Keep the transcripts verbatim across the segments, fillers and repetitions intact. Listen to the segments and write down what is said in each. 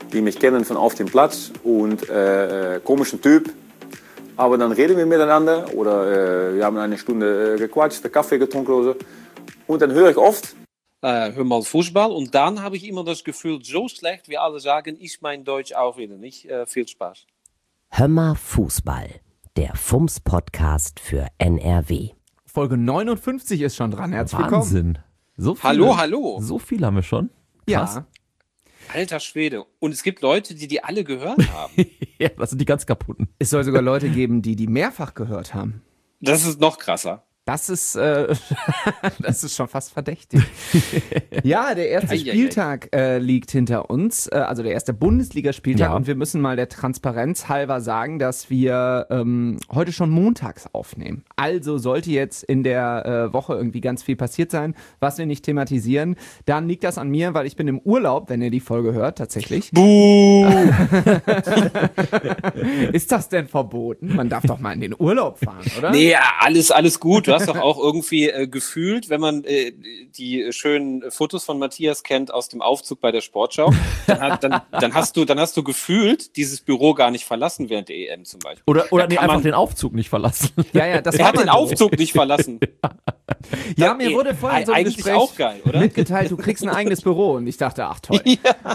die mich kennen von auf dem Platz und äh, komischen Typ. Aber dann reden wir miteinander oder äh, wir haben eine Stunde äh, gequatscht, Kaffee getrunken oder so. Und dann höre ich oft, äh, hör mal Fußball. Und dann habe ich immer das Gefühl, so schlecht wie alle sagen, ist mein Deutsch auch wieder nicht. Äh, viel Spaß. Hör mal Fußball, der F U M S-Podcast für N R W. Folge neunundfünfzig ist schon dran. Herzlich Wahnsinn. willkommen. So viele, Hallo, hallo. So viel haben wir schon. Krass. Ja. Alter Schwede. Und es gibt Leute, die die alle gehört haben. Ja, das sind die ganz kaputten. Es soll sogar Leute geben, die die mehrfach gehört haben. Das ist noch krasser. Das ist, äh, das ist schon fast verdächtig. Ja, der erste Eieiei. Spieltag äh, liegt hinter uns, äh, also der erste Bundesligaspieltag. Ja. Und wir müssen mal der Transparenz halber sagen, dass wir ähm, heute schon montags aufnehmen. Also sollte jetzt in der äh, Woche irgendwie ganz viel passiert sein, was wir nicht thematisieren, dann liegt das an mir, weil ich bin im Urlaub, wenn ihr die Folge hört, tatsächlich. Buh! Ist das denn verboten? Man darf doch mal in den Urlaub fahren, oder? Nee, alles, alles gut. Du hast doch auch irgendwie äh, gefühlt, wenn man äh, die schönen Fotos von Matthias kennt aus dem Aufzug bei der Sportschau, dann, hat, dann, dann, hast, du, dann hast du gefühlt dieses Büro gar nicht verlassen während der E M zum Beispiel. Oder, oder Da nee, kann einfach man- den Aufzug nicht verlassen. Ja, ja, das Er war hat den mein Büro. Aufzug nicht verlassen. Ja, mir wurde vorhin so ein Eigentlich Gespräch auch geil, oder? mitgeteilt, du kriegst ein eigenes Büro. Und ich dachte, ach toll.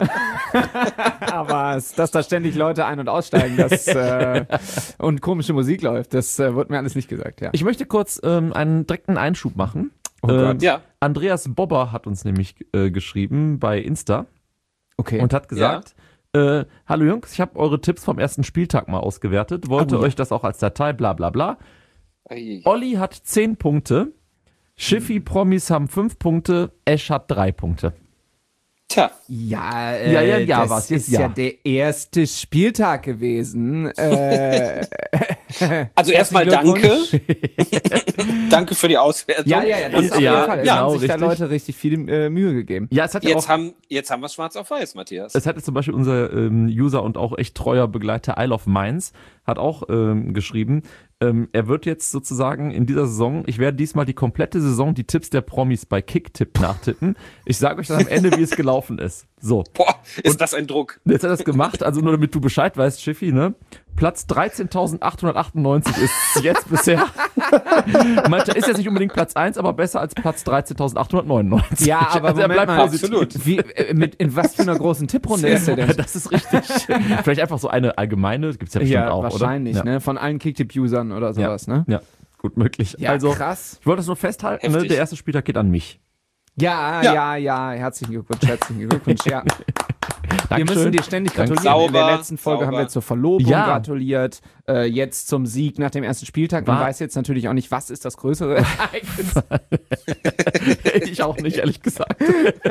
Aber es- dass da ständig Leute ein- und aussteigen das, äh, und komische Musik läuft, das äh, wurde mir alles nicht gesagt, ja. Ich möchte kurz ähm, einen direkten Einschub machen. Oh Gott. Ähm, Ja. Andreas Bobber hat uns nämlich äh, geschrieben bei Insta Okay. und hat gesagt, äh, hallo Jungs, ich habe eure Tipps vom ersten Spieltag mal ausgewertet, wollte Oh, ja. euch das auch als Datei, bla bla bla. Ei. Olli hat zehn Punkte, Schiffi Promis haben fünf Punkte, Esch hat drei Punkte. Tja, ja, äh, Ja, ja, ja, das was jetzt ist ja. ja. der erste Spieltag gewesen. Äh, also erstmal Glückwunsch. danke. Danke für die Auswertung. ja, ja, ja, das Und, ist auf ja, jeden Fall. Es ja, haben genau, sich da richtig. Leute richtig viel äh, Mühe gegeben. Ja, es hat ja Jetzt auch, haben, jetzt haben wir es schwarz auf weiß, Matthias. es hatte zum Beispiel unser ähm, User und auch echt treuer Begleiter Isle of Mainz hat auch ähm, geschrieben, ähm, er wird jetzt sozusagen in dieser Saison, ich werde diesmal die komplette Saison die Tipps der Promis bei Kicktipp nachtippen. Ich sage euch dann am Ende, wie es gelaufen ist. So, Boah, ist das ein Druck. jetzt hat er das gemacht, also nur damit du Bescheid weißt, Schiffi, ne? Platz dreizehntausendachthundertachtundneunzig ist jetzt bisher. Meinte, ist jetzt nicht unbedingt Platz eins, aber besser als Platz dreizehntausendachthundertneunundneunzig. Ja, aber also er Moment bleibt mal, positiv. absolut. Wie, äh, mit, in was für einer großen Tipprunde ist der denn? Das ist richtig. Vielleicht einfach so eine allgemeine, gibt's ja bestimmt Ja, auch, wahrscheinlich, oder? ne? Von allen Kicktipp-Usern oder Ja. sowas, ne? Ja, gut möglich. Ja, also, krass. ich wollte das nur festhalten, ne? Heftig. Der erste Spieltag geht an mich. Ja, Ja. ja, ja, herzlichen Glückwunsch, herzlichen Glückwunsch, ja. Wir Dankeschön. müssen dir ständig Danke. gratulieren. In der Sauber, letzten Folge sauber. haben wir zur Verlobung Ja. gratuliert, äh, jetzt zum Sieg nach dem ersten Spieltag. Man War- weiß jetzt natürlich auch nicht, was ist das größere Ereignis. Ich auch nicht, ehrlich gesagt.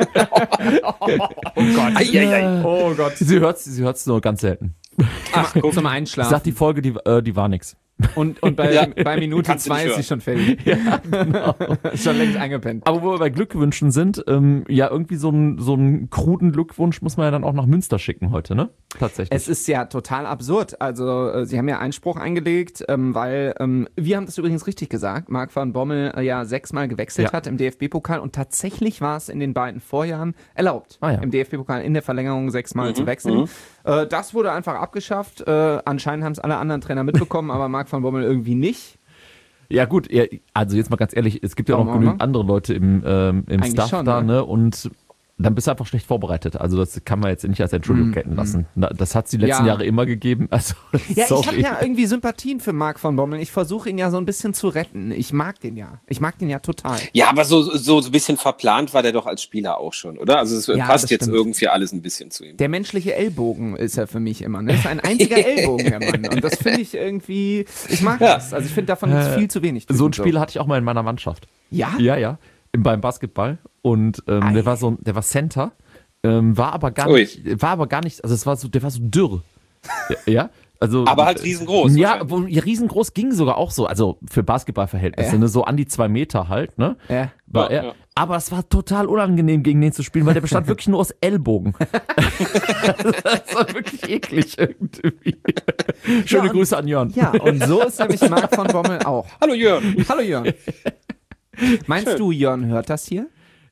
Oh Gott. Eieiei. Oh Gott. Sie hört's, sie hört's nur ganz selten. Ach, guck. Zum Ich Einschlafen. sag, die Folge, die, äh, die war nix. Und, und bei, Ja. bei Minute Kannst du zwei nicht ist sie schon fertig. Ja, genau. Ist schon längst eingepennt. Aber wo wir bei Glückwünschen sind, ähm, ja, irgendwie so einen so einen kruden Glückwunsch muss man ja dann auch nach Münster schicken heute, ne? Tatsächlich. Es ist ja total absurd. Also, äh, sie haben ja Einspruch eingelegt, ähm, weil, ähm, wir haben das übrigens richtig gesagt, Marc van Bommel äh, ja sechsmal gewechselt Ja. hat im D F B-Pokal und tatsächlich war es in den beiden Vorjahren erlaubt, Ah, ja. im D F B-Pokal in der Verlängerung sechsmal zu wechseln. Äh, das wurde einfach abgeschafft. Äh, anscheinend haben es alle anderen Trainer mitbekommen, aber Marc van Bommel irgendwie nicht. Ja gut, ja, also jetzt mal ganz ehrlich, es gibt ja Warum noch auch genügend noch? andere Leute im, ähm, im Eigentlich Staff schon, da, ne? ne? Und dann bist du einfach schlecht vorbereitet. Also das kann man jetzt nicht als Entschuldigung gelten lassen. Na, das hat es die letzten Mm, Ja. Jahre immer gegeben. Also Ja, ich sorry. habe ja irgendwie Sympathien für Marc van Bommel. Ich versuche ihn ja so ein bisschen zu retten. Ich mag den ja. Ich mag den ja total. Ja, aber so, so, so ein bisschen verplant war der doch als Spieler auch schon, oder? Also es Ja, passt das jetzt stimmt. irgendwie alles ein bisschen zu ihm. Der menschliche Ellbogen ist er für mich immer. Ne? Ist ein einziger Ellbogen, der Mann. Und das finde ich irgendwie, ich mag Ja. das. Also ich finde davon gibt's viel zu wenig. so ein Spieler hatte ich auch mal in meiner Mannschaft. Ja? Ja, ja. Im, beim Basketball. Und ähm, Ei. der war so, der war Center, ähm, war aber gar Ui. nicht, war aber gar nicht, also es war so, der war so dürr. Ja, ja. Also, Aber halt riesengroß. Ja, wahrscheinlich. wo, ja, riesengroß ging sogar auch so, also für Basketballverhältnisse, Ja. ne, so an die zwei Meter halt, ne? Ja. War Ja, er. ja. Aber es war total unangenehm, gegen den zu spielen, weil der bestand wirklich nur aus Ellbogen. Das war wirklich eklig irgendwie. Schöne Ja, und- Grüße an Jörn. Ja, und so ist nämlich Marc van Bommel auch. Hallo Jörn. Hallo Jörn. Meinst Schön. du, Jörn hört das hier?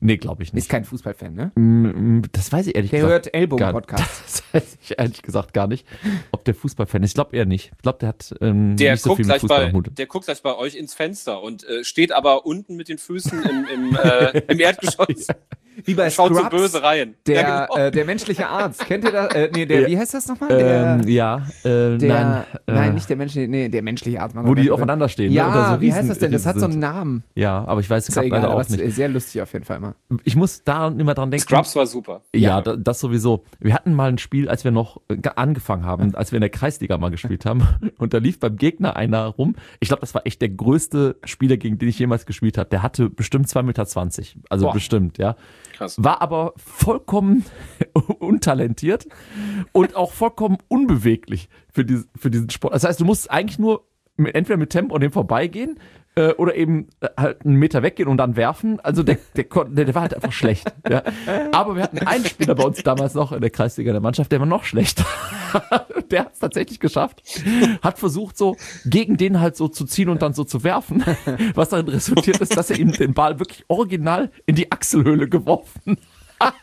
Nee, glaube ich nicht. Ist kein Fußballfan, ne? Mm, Das weiß ich ehrlich Der gesagt. hört Ellbogen-Podcast. Das weiß ich ehrlich gesagt gar nicht, ob der Fußballfan ist. Ich glaube eher nicht. Ich glaube, der hat ähm, Der, nicht so guckt viel mit gleich Fußball bei, am Hut. der guckt gleich bei euch ins Fenster und äh, steht aber unten mit den Füßen im, im, äh, im Erdgeschoss. Wie bei Schaut so Scrubs, böse rein. Der, Ja, genau. äh, der menschliche Arzt. Kennt ihr das? Äh, nee, der, Ja. wie heißt das nochmal? Der, Ähm, ja, äh, der, nein. nein, äh, nicht der menschliche, nee, der menschliche Arzt. Wo die aufeinander stehen. Ja, ne? Oder so wie Riesen- heißt das denn? Das hat so einen sind. Namen. Ja, aber ich weiß Ist ja gerade egal, leider aber auch es nicht. ist sehr lustig auf jeden Fall immer. Ich muss da immer dran denken. Scrubs war super. Ja, da, das sowieso. Wir hatten mal ein Spiel, als wir noch äh, angefangen haben, als wir in der Kreisliga mal gespielt haben. Und da lief beim Gegner einer rum. Ich glaube, das war echt der größte Spieler, gegen den ich jemals gespielt habe. Der hatte bestimmt zwei Meter zwanzig. Also Boah. bestimmt, ja. Krass. War aber vollkommen untalentiert und auch vollkommen unbeweglich für, diese, für diesen Sport. Das heißt, du musst eigentlich nur mit, entweder mit Tempo an dem vorbeigehen äh, oder eben äh, halt einen Meter weggehen und dann werfen. Also der, der, kon- der, der war halt einfach schlecht. Ja. Aber wir hatten einen Spieler bei uns damals noch in der Kreisliga der Mannschaft, der war noch schlechter. Der hat es tatsächlich geschafft. Hat versucht, so gegen den halt so zu ziehen und dann so zu werfen. Was darin resultiert ist, dass er ihm den Ball wirklich original in die Achselhöhle geworfen hat.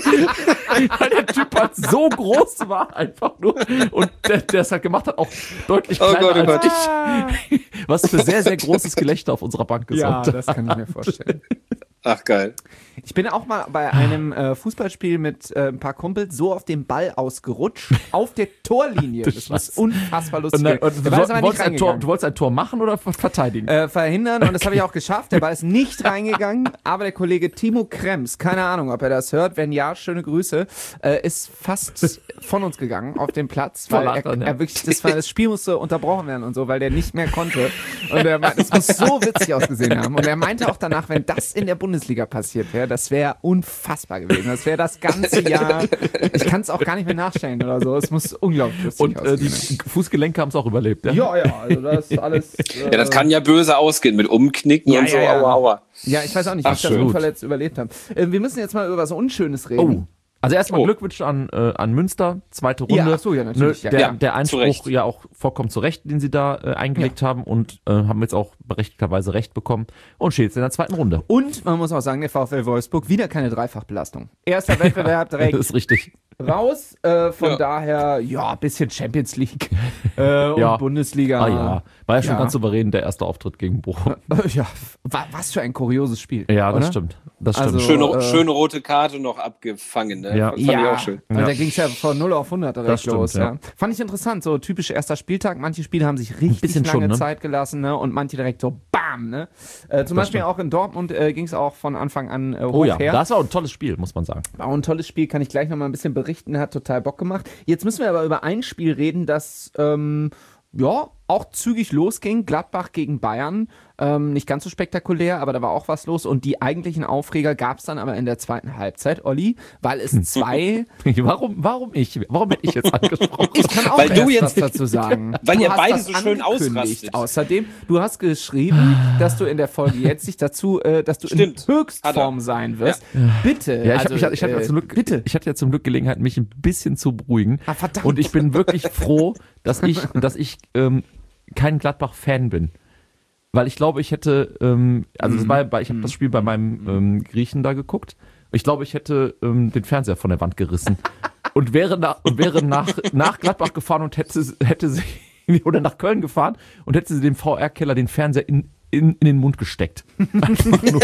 Weil der Typ halt so groß war, einfach nur. Und der, der es halt gemacht hat, auch deutlich Oh kleiner Gott, oh als Gott. ich. Was für sehr, sehr großes Gelächter auf unserer Bank Ja, gesorgt hat. das kann ich mir vorstellen. Ach, geil. Ich bin auch mal bei einem äh, Fußballspiel mit äh, ein paar Kumpels so auf den Ball ausgerutscht, auf der Torlinie. Du Das muss Scheiße. unfassbar lustig. Und dann, und Der du, Ball ist soll- aber du, nicht wolltest ein Tor, reingegangen. du wolltest ein Tor machen oder verteidigen? Äh, verhindern und das habe ich auch geschafft. Der Ball ist nicht reingegangen, aber der Kollege Timo Krems, keine Ahnung, ob er das hört, wenn ja, schöne Grüße, äh, ist fast von uns gegangen auf den Platz, weil Voll er, Lachen, ja. er wirklich, das, war, das Spiel musste unterbrochen werden und so, weil der nicht mehr konnte. Und er meinte, es muss so witzig ausgesehen haben. Und er meinte auch danach, wenn das in der Bundesliga passiert wäre, das wäre unfassbar gewesen. Das wäre das ganze Jahr. Ich kann es auch gar nicht mehr nachstellen oder so. Es muss unglaublich lustig Und äh, die aussehen. Fußgelenke haben es auch überlebt, ja? Ja, ja, also das ist alles. Äh, Ja, das kann ja böse ausgehen mit Umknicken Ja, und so. ja, ja. Aua, aua. Ja, ich weiß auch nicht, wie Ach, ich das schön. unverletzt überlebt habe. Äh, wir müssen jetzt mal über was Unschönes reden. Oh. Also erstmal Oh. Glückwunsch an, äh, an Münster, zweite Runde. Ja, ach so, ja, natürlich, Ne, ja. der, Ja, der zu Einspruch Recht. ja auch vollkommen zu Recht, den sie da äh, eingelegt haben und äh, haben jetzt auch berechtigterweise Recht bekommen und steht jetzt in der zweiten Runde. Und man muss auch sagen, der VfL Wolfsburg wieder keine Dreifachbelastung. Erster Wettbewerb direkt Das ist richtig. raus. Äh, von Ja. daher, ja, bisschen Champions League äh, und Ja. Bundesliga. Ah ja, war ja schon Ja. ganz souverän der erste Auftritt gegen Bochum. Äh, ja, wa- was für ein kurioses Spiel. Ja, das oder? stimmt. Das stimmt. Also- Schöne, äh, schöne rote Karte noch abgefangen. Ne? Ja. Fand ich Ja, auch schön. also Ja. da ging es ja von null auf hundert direkt Das stimmt, los. Ja. ja. Fand ich interessant, so typisch erster Spieltag. Manche Spiele haben sich richtig bisschen lange schon, ne? Zeit gelassen, ne? Und manche direkt so BAM, ne? Äh, zum Beispiel stimmt. auch in Dortmund äh, ging es auch von Anfang an äh, hoch Oh ja, her. das war auch ein tolles Spiel, muss man sagen. War auch ein tolles Spiel, kann ich gleich noch mal ein bisschen berichten, hat total Bock gemacht. Jetzt müssen wir aber über ein Spiel reden, das ähm, ja auch zügig losging. Gladbach gegen Bayern. Ähm, nicht ganz so spektakulär, aber da war auch was los. Und die eigentlichen Aufreger gab es dann aber in der zweiten Halbzeit, Olli, weil es zwei... Warum, warum ich? Warum werde ich jetzt angesprochen? Ich kann auch Weil du erst jetzt- was dazu sagen. Weil Du ihr hast beide das so schön angekündigt. ausrastet. Außerdem, du hast geschrieben, dass du in der Folge jetzt dich dazu, äh, dass du Stimmt. in Höchstform sein wirst. Bitte. Ja, ich, also, hab, ich, hatte- ich, hatte ja äh, zum Glück, bitte. ich hatte ja zum Glück Gelegenheit, mich ein bisschen zu beruhigen. Ah, verdammt. Und ich bin wirklich froh, dass ich, dass ich ähm, kein Gladbach-Fan bin. Weil ich glaube, ich hätte, ähm, also das war, bei- ich habe das Spiel bei meinem ähm, Griechen da geguckt. Ich glaube, ich hätte ähm, den Fernseher von der Wand gerissen und wäre, nach, und wäre nach, nach Gladbach gefahren und hätte, hätte sie, oder nach Köln gefahren und hätte sie dem V R-Keller den Fernseher in, in, in den Mund gesteckt. Einfach nur.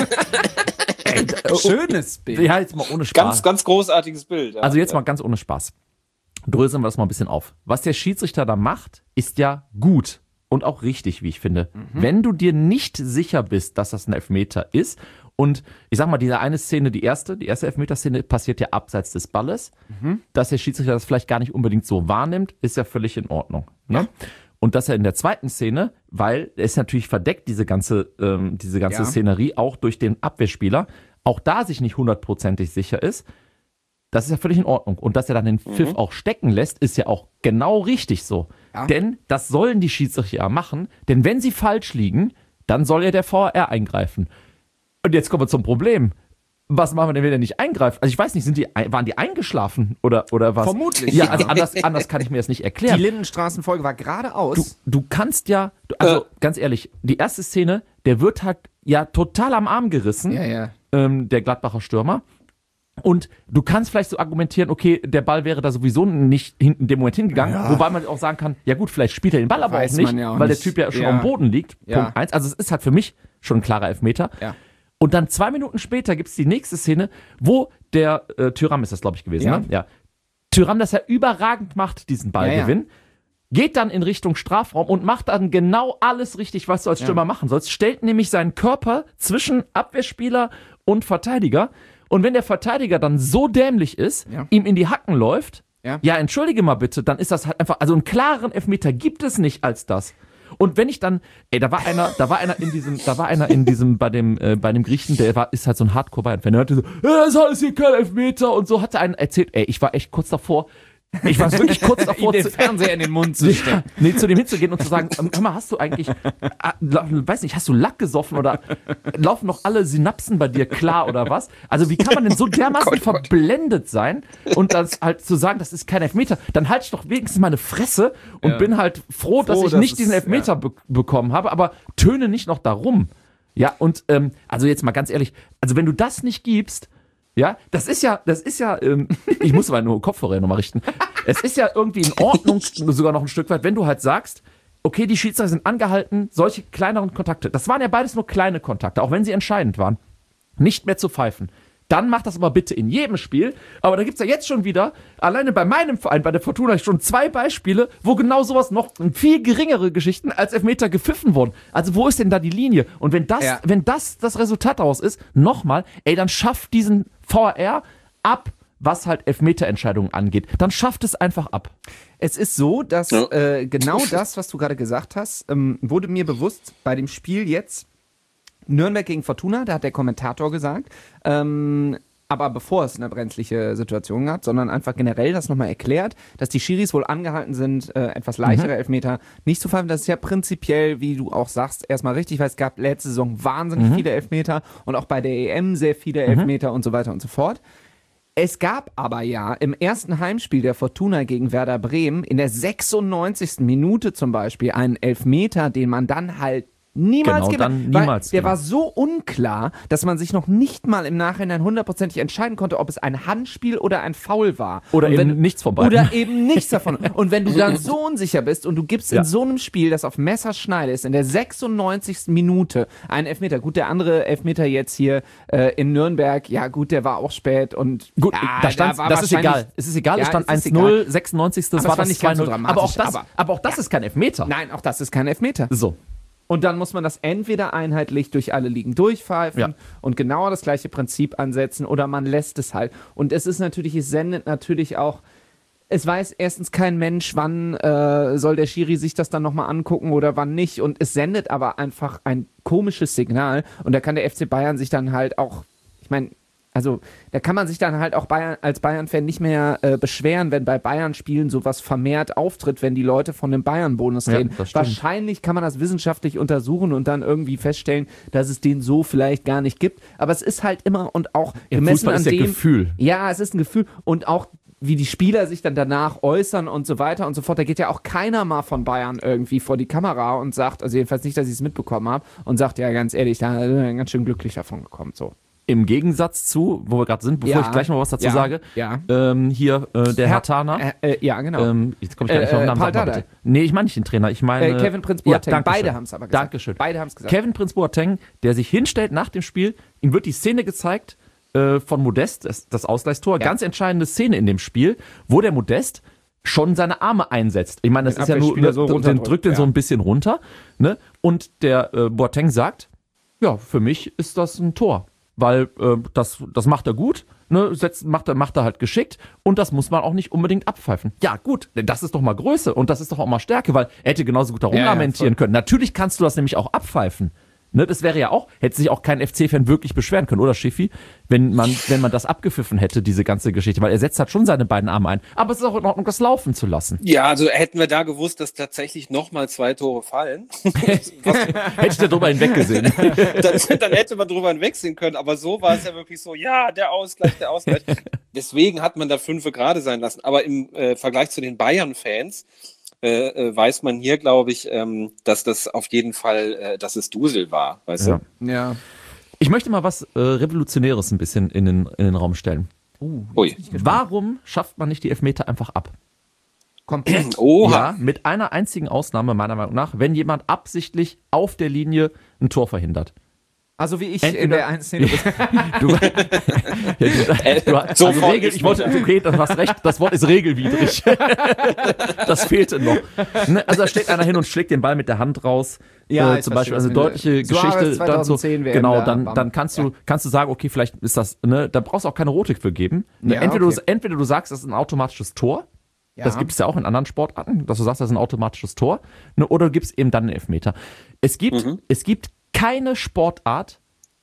Ey, Schönes Bild. ja, jetzt mal ohne Spaß. Ganz, ganz großartiges Bild. Ja. Also jetzt mal ganz ohne Spaß. Dröseln wir das mal ein bisschen auf. Was der Schiedsrichter da macht, ist ja gut und auch richtig, wie ich finde. Wenn du dir nicht sicher bist, dass das ein Elfmeter ist und ich sag mal, diese eine Szene, die erste, die erste Elfmeterszene passiert ja abseits des Balles, dass der Schiedsrichter das vielleicht gar nicht unbedingt so wahrnimmt, ist ja völlig in Ordnung. Ne? Und dass er in der zweiten Szene, weil er ist natürlich verdeckt, diese ganze, ähm, diese ganze Ja. Szenerie, auch durch den Abwehrspieler, auch da sich nicht hundertprozentig sicher ist, das ist ja völlig in Ordnung. Und dass er dann den Pfiff auch stecken lässt, ist ja auch genau richtig so. Ja. Denn das sollen die Schiedsrichter ja machen. Denn wenn sie falsch liegen, dann soll ja der V R eingreifen. Und jetzt kommen wir zum Problem. Was machen wir denn, wenn er nicht eingreift? Also ich weiß nicht, sind die, waren die eingeschlafen oder, oder was? Vermutlich. Ja, also anders, anders kann ich mir das nicht Die erklären. Lindenstraßenfolge war Du, geradeaus. du kannst ja, du, also ganz ehrlich, die erste Szene, der wird halt ja total am Arm gerissen. Ja, ja. ähm, der Gladbacher Stürmer. Und du kannst vielleicht so argumentieren, okay, der Ball wäre da sowieso nicht in, in dem Moment hingegangen, Ja. wobei man auch sagen kann, ja gut, vielleicht spielt er den Ball aber Weiß auch nicht, man ja auch weil nicht. der Typ ja schon Ja. am Boden liegt. Ja. Punkt eins. Also es ist halt für mich schon ein klarer Elfmeter. Ja. Und dann zwei Minuten später gibt es die nächste Szene, wo der äh, Thuram ist das, glaube ich, gewesen, Ja. ne? Ja. Thuram das ja überragend macht, diesen Ballgewinn. Geht dann in Richtung Strafraum und macht dann genau alles richtig, was du als Stürmer Ja. machen sollst. Stellt nämlich seinen Körper zwischen Abwehrspieler und Verteidiger. Und wenn der Verteidiger dann so dämlich ist, Ja. ihm in die Hacken läuft, Ja. ja, entschuldige mal bitte, dann ist das halt einfach, also einen klaren Elfmeter gibt es nicht als das. Und wenn ich dann, ey, da war einer, da war einer in diesem, da war einer in diesem, bei dem, äh, bei dem Griechen, der war, ist halt so ein Hardcore-Bayern-Fan, der hatte so, ja, das ist alles hier kein Elfmeter und so, hat er einen erzählt, ey, ich war echt kurz davor, ich war wirklich kurz davor, den zu, Fernseher in den Mund zu ja, stecken. nee, zu dem hinzugehen und zu sagen, ähm, hör mal, hast du eigentlich, ah, la- weiß nicht, hast du Lack gesoffen oder laufen noch alle Synapsen bei dir klar oder was? Also wie kann man denn so dermaßen verblendet sein und das halt zu sagen, das ist kein Elfmeter, dann halt ich doch wenigstens meine Fresse und Ja. bin halt froh, dass Froh, ich dass nicht es- diesen Elfmeter ja. be bekommen habe, aber töne nicht noch darum. Ja, und ähm, also jetzt mal ganz ehrlich, also wenn du das nicht gibst, ja, das ist ja, das ist ja, ähm, ich muss mal nur Kopfhörer nochmal richten. Es ist ja irgendwie in Ordnung, sogar noch ein Stück weit, wenn du halt sagst, okay, die Schiedsrichter sind angehalten, solche kleineren Kontakte, das waren ja beides nur kleine Kontakte, auch wenn sie entscheidend waren, nicht mehr zu pfeifen. Dann macht das aber bitte in jedem Spiel. Aber da gibt's ja jetzt schon wieder, alleine bei meinem Verein, bei der Fortuna, schon zwei Beispiele, wo genau sowas noch viel geringere Geschichten als Elfmeter gepfiffen wurden. Also wo ist denn da die Linie? Und wenn das, Ja. wenn das das Resultat daraus ist, nochmal, ey, dann schafft diesen V R R ab, was halt Elfmeterentscheidungen angeht. Dann schafft es einfach ab. Es ist so, dass Ja. äh, genau das, was du gerade gesagt hast, ähm, wurde mir bewusst bei dem Spiel jetzt Nürnberg gegen Fortuna, da hat der Kommentator gesagt, ähm, aber bevor es eine brenzliche Situation gab, sondern einfach generell das nochmal erklärt, dass die Schiris wohl angehalten sind, äh, etwas leichtere Elfmeter nicht zu pfeifen. Das ist ja prinzipiell, wie du auch sagst, erstmal richtig, weil es gab letzte Saison wahnsinnig viele Elfmeter und auch bei der E M sehr viele Elfmeter und so weiter und so fort. Es gab aber ja im ersten Heimspiel der Fortuna gegen Werder Bremen in der sechsundneunzigsten Minute zum Beispiel einen Elfmeter, den man dann halt niemals Genau, gibt. dann Weil niemals, Der genau. war so unklar, dass man sich noch nicht mal im Nachhinein hundertprozentig entscheiden konnte, ob es ein Handspiel oder ein Foul war. Oder Und eben wenn, nichts von beiden. Oder eben nichts davon. Und wenn du dann so unsicher bist und du gibst Ja. in so einem Spiel, das auf Messerschneide ist, in der sechsundneunzigsten Minute einen Elfmeter. Gut, der andere Elfmeter jetzt hier äh, in Nürnberg, ja gut, der war auch spät und Gut, ja, da stand, war das ist wahrscheinlich- egal. Es ist egal, Ja, es stand es ist eins null, egal. sechsundneunzigste. Das Aber war es war das nicht ganz so zwei null. dramatisch, Aber auch das, aber- aber auch das ist kein Elfmeter. Nein, auch das ist kein Elfmeter. So. Und dann muss man das entweder einheitlich durch alle Ligen durchpfeifen Ja. und genau das gleiche Prinzip ansetzen oder man lässt es halt. Und es ist natürlich, es sendet natürlich auch, es weiß erstens kein Mensch, wann äh, soll der Schiri sich das dann nochmal angucken oder wann nicht. Und es sendet aber einfach ein komisches Signal. Und da kann der F C Bayern sich dann halt auch, ich meine, also da kann man sich dann halt auch Bayern, als Bayern-Fan nicht mehr äh, beschweren, wenn bei Bayern-Spielen sowas vermehrt auftritt, wenn die Leute von dem Bayern-Bonus Ja, reden. das stimmt. Wahrscheinlich kann man das wissenschaftlich untersuchen und dann irgendwie feststellen, dass es den so vielleicht gar nicht gibt. Aber es ist halt immer und auch Ja, gemessen Fußball an ist ja dem. Gefühl. Ja, es ist ein Gefühl und auch wie die Spieler sich dann danach äußern und so weiter und so fort. Da geht ja auch keiner mal von Bayern irgendwie vor die Kamera und sagt, also jedenfalls nicht, dass ich es mitbekommen habe, und sagt, ja, ganz ehrlich, da ist er ganz schön glücklich davon gekommen. So. Im Gegensatz zu, wo wir gerade sind, bevor Ja. ich gleich noch was dazu Ja. sage, Ja. ähm, hier äh, der Herr Tana. Äh, äh, ja, genau. Ähm, jetzt komme ich gar nicht Äh, auf den äh, Namen. Paul Sag mal Dardai. bitte. Nee, ich meine nicht den Trainer. Ich meine äh, Kevin Prince Boateng. Ja, Dankeschön. Beide haben es aber gesagt. Dankeschön. Beide haben es gesagt. Kevin Prince Boateng, der sich hinstellt nach dem Spiel, ihm wird die Szene gezeigt äh, von Modest, das, das Ausgleichstor, Ja. ganz entscheidende Szene in dem Spiel, wo der Modest schon seine Arme einsetzt. Ich meine, das Den ist ja nur, Abwehrspieler so den runterdrückt, drückt den ja. so ein bisschen runter, ne? Und der äh, Boateng sagt, ja, für mich ist das ein Tor, weil äh, das, das macht er gut, ne? Setzt, macht, er, macht er halt geschickt und das muss man auch nicht unbedingt abpfeifen. Ja, gut, denn das ist doch mal Größe und das ist doch auch mal Stärke, weil er hätte genauso gut da Ja, ja, rumlamentieren voll. können. Natürlich kannst du das nämlich auch abpfeifen. Ne, das wäre ja auch, hätte sich auch kein F C-Fan wirklich beschweren können, oder Schiffi, wenn man, wenn man das abgepfiffen hätte, diese ganze Geschichte, weil er setzt halt schon seine beiden Arme ein. Aber es ist auch in Ordnung, das laufen zu lassen. Ja, also hätten wir da gewusst, dass tatsächlich nochmal zwei Tore fallen, Hätte ich da drüber hinweggesehen. dann, dann hätte man drüber hinwegsehen können. Aber so war es ja wirklich so, ja, der Ausgleich, der Ausgleich. Deswegen hat man da fünfe gerade sein lassen. Aber im äh, Vergleich zu den Bayern-Fans äh, äh, weiß man hier, glaube ich, ähm, dass das auf jeden Fall, äh, dass es Dusel war, weißt Ja. du? Ja. Ich möchte mal was äh, Revolutionäres ein bisschen in den, in den Raum stellen. Uh, Ui. Warum schafft man nicht die Elfmeter einfach ab? Komplett. Oha. Ja, mit einer einzigen Ausnahme meiner Meinung nach, wenn jemand absichtlich auf der Linie ein Tor verhindert. Also wie ich in Entweder- der einen Szene. Du, ja, du, du, also sofort Regel, ist ich wollte, okay, du hast recht, das Wort ist regelwidrig. Das fehlte noch. Ne, also da steht einer hin und schlägt den Ball mit der Hand raus. Ja, äh, ich zum verstehe, Beispiel, also was du deutliche meinst. Suarez Geschichte. Dann so, zweitausendzehn W M genau, da, dann, bam. dann kannst du, Ja. kannst du sagen, okay, vielleicht ist das, ne, da brauchst du auch keine Rote für geben. Ne, Ja, entweder, okay. du, entweder du sagst, das ist ein automatisches Tor. Ja. Das gibt es ja auch in anderen Sportarten, dass du sagst, das ist ein automatisches Tor. Ne, oder du gibst eben dann einen Elfmeter. Es gibt, Mhm. es gibt keine Sportart,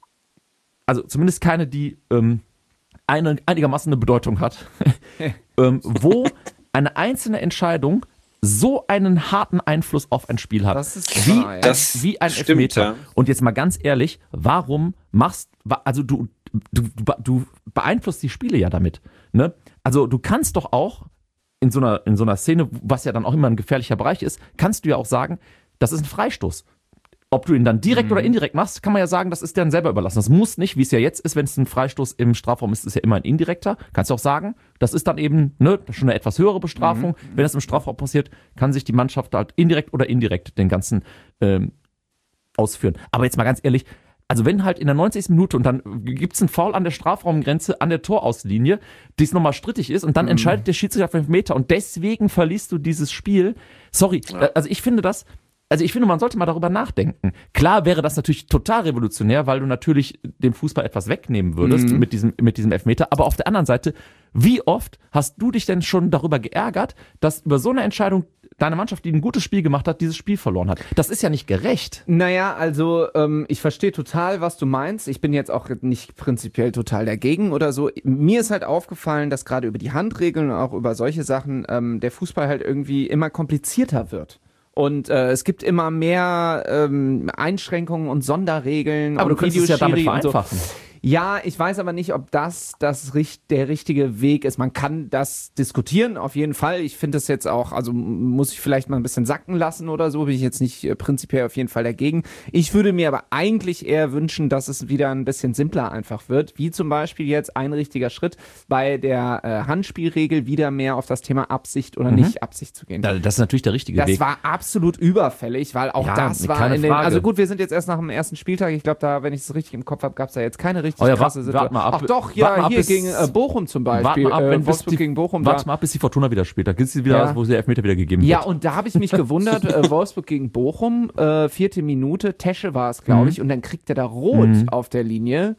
also zumindest keine, die ähm, eine einigermaßen eine Bedeutung hat, ähm, wo eine einzelne Entscheidung so einen harten Einfluss auf ein Spiel hat. Das ist wie, wahr, ja. Das wie ein stimmt, Elfmeter. ja. Und jetzt mal ganz ehrlich, warum machst, wa- also du, du, du, du beeinflusst die Spiele ja damit. Ne? Also du kannst doch auch in so einer, in so einer Szene, was ja dann auch immer ein gefährlicher Bereich ist, kannst du ja auch sagen, das ist ein Freistoß. Ob du ihn dann direkt oder indirekt machst, kann man ja sagen, das ist dir dann selber überlassen. Das muss nicht, wie es ja jetzt ist, wenn es ein Freistoß im Strafraum ist, ist ja immer ein indirekter. Kannst du auch sagen, das ist dann eben ne, schon eine etwas höhere Bestrafung. Wenn es im Strafraum passiert, kann sich die Mannschaft halt indirekt oder indirekt den ganzen ähm, ausführen. Aber jetzt mal ganz ehrlich, also wenn halt in der neunzigsten Minute und dann gibt's einen Foul an der Strafraumgrenze, an der Torauslinie, die es nochmal strittig ist und dann entscheidet der Schiedsrichter auf fünf Meter und deswegen verlierst du dieses Spiel. Sorry, also ich finde das, also ich finde, man sollte mal darüber nachdenken. Klar wäre das natürlich total revolutionär, weil du natürlich dem Fußball etwas wegnehmen würdest Mhm. mit diesem, mit diesem Elfmeter. Aber auf der anderen Seite, wie oft hast du dich denn schon darüber geärgert, dass über so eine Entscheidung deine Mannschaft, die ein gutes Spiel gemacht hat, dieses Spiel verloren hat? Das ist ja nicht gerecht. Naja, also ähm, ich verstehe total, was du meinst. Ich bin jetzt auch nicht prinzipiell total dagegen oder so. Mir ist halt aufgefallen, dass gerade über die Handregeln und auch über solche Sachen ähm, der Fußball halt irgendwie immer komplizierter wird. Und äh, es gibt immer mehr ähm, Einschränkungen und Sonderregeln Aber und du könntest es ja damit Videoschiri und so. vereinfachen. Ja, ich weiß aber nicht, ob das, das richt- der richtige Weg ist. Man kann das diskutieren, auf jeden Fall. Ich finde es jetzt auch, also m- muss ich vielleicht mal ein bisschen sacken lassen oder so, bin ich jetzt nicht äh, prinzipiell auf jeden Fall dagegen. Ich würde mir aber eigentlich eher wünschen, dass es wieder ein bisschen simpler einfach wird, wie zum Beispiel jetzt ein richtiger Schritt bei der äh, Handspielregel wieder mehr auf das Thema Absicht oder nicht Absicht zu gehen. Das ist natürlich der richtige Das Weg. war absolut überfällig, weil auch Ja, das war keine in den, Frage. also gut, wir sind jetzt erst nach dem ersten Spieltag, ich glaube da, wenn ich es richtig im Kopf habe, gab es da jetzt keine richtig Oh ja, krasse wart- Situation. wart mal ab. Ach doch, Wart ja, mal ab, hier bis- gegen äh, Bochum zum Warte Beispiel, mal ab, wenn äh, bis Wolfsburg die, gegen Bochum. warte Da, mal ab, bis die Fortuna wieder spielt. Da gibt es wieder, Ja. wo der Elfmeter wieder gegeben ja, wird. und da habe ich mich gewundert, äh, Wolfsburg gegen Bochum, äh, vierte Minute, Tesche war es, glaube Mhm. ich, und dann kriegt er da rot Mhm. auf der Linie.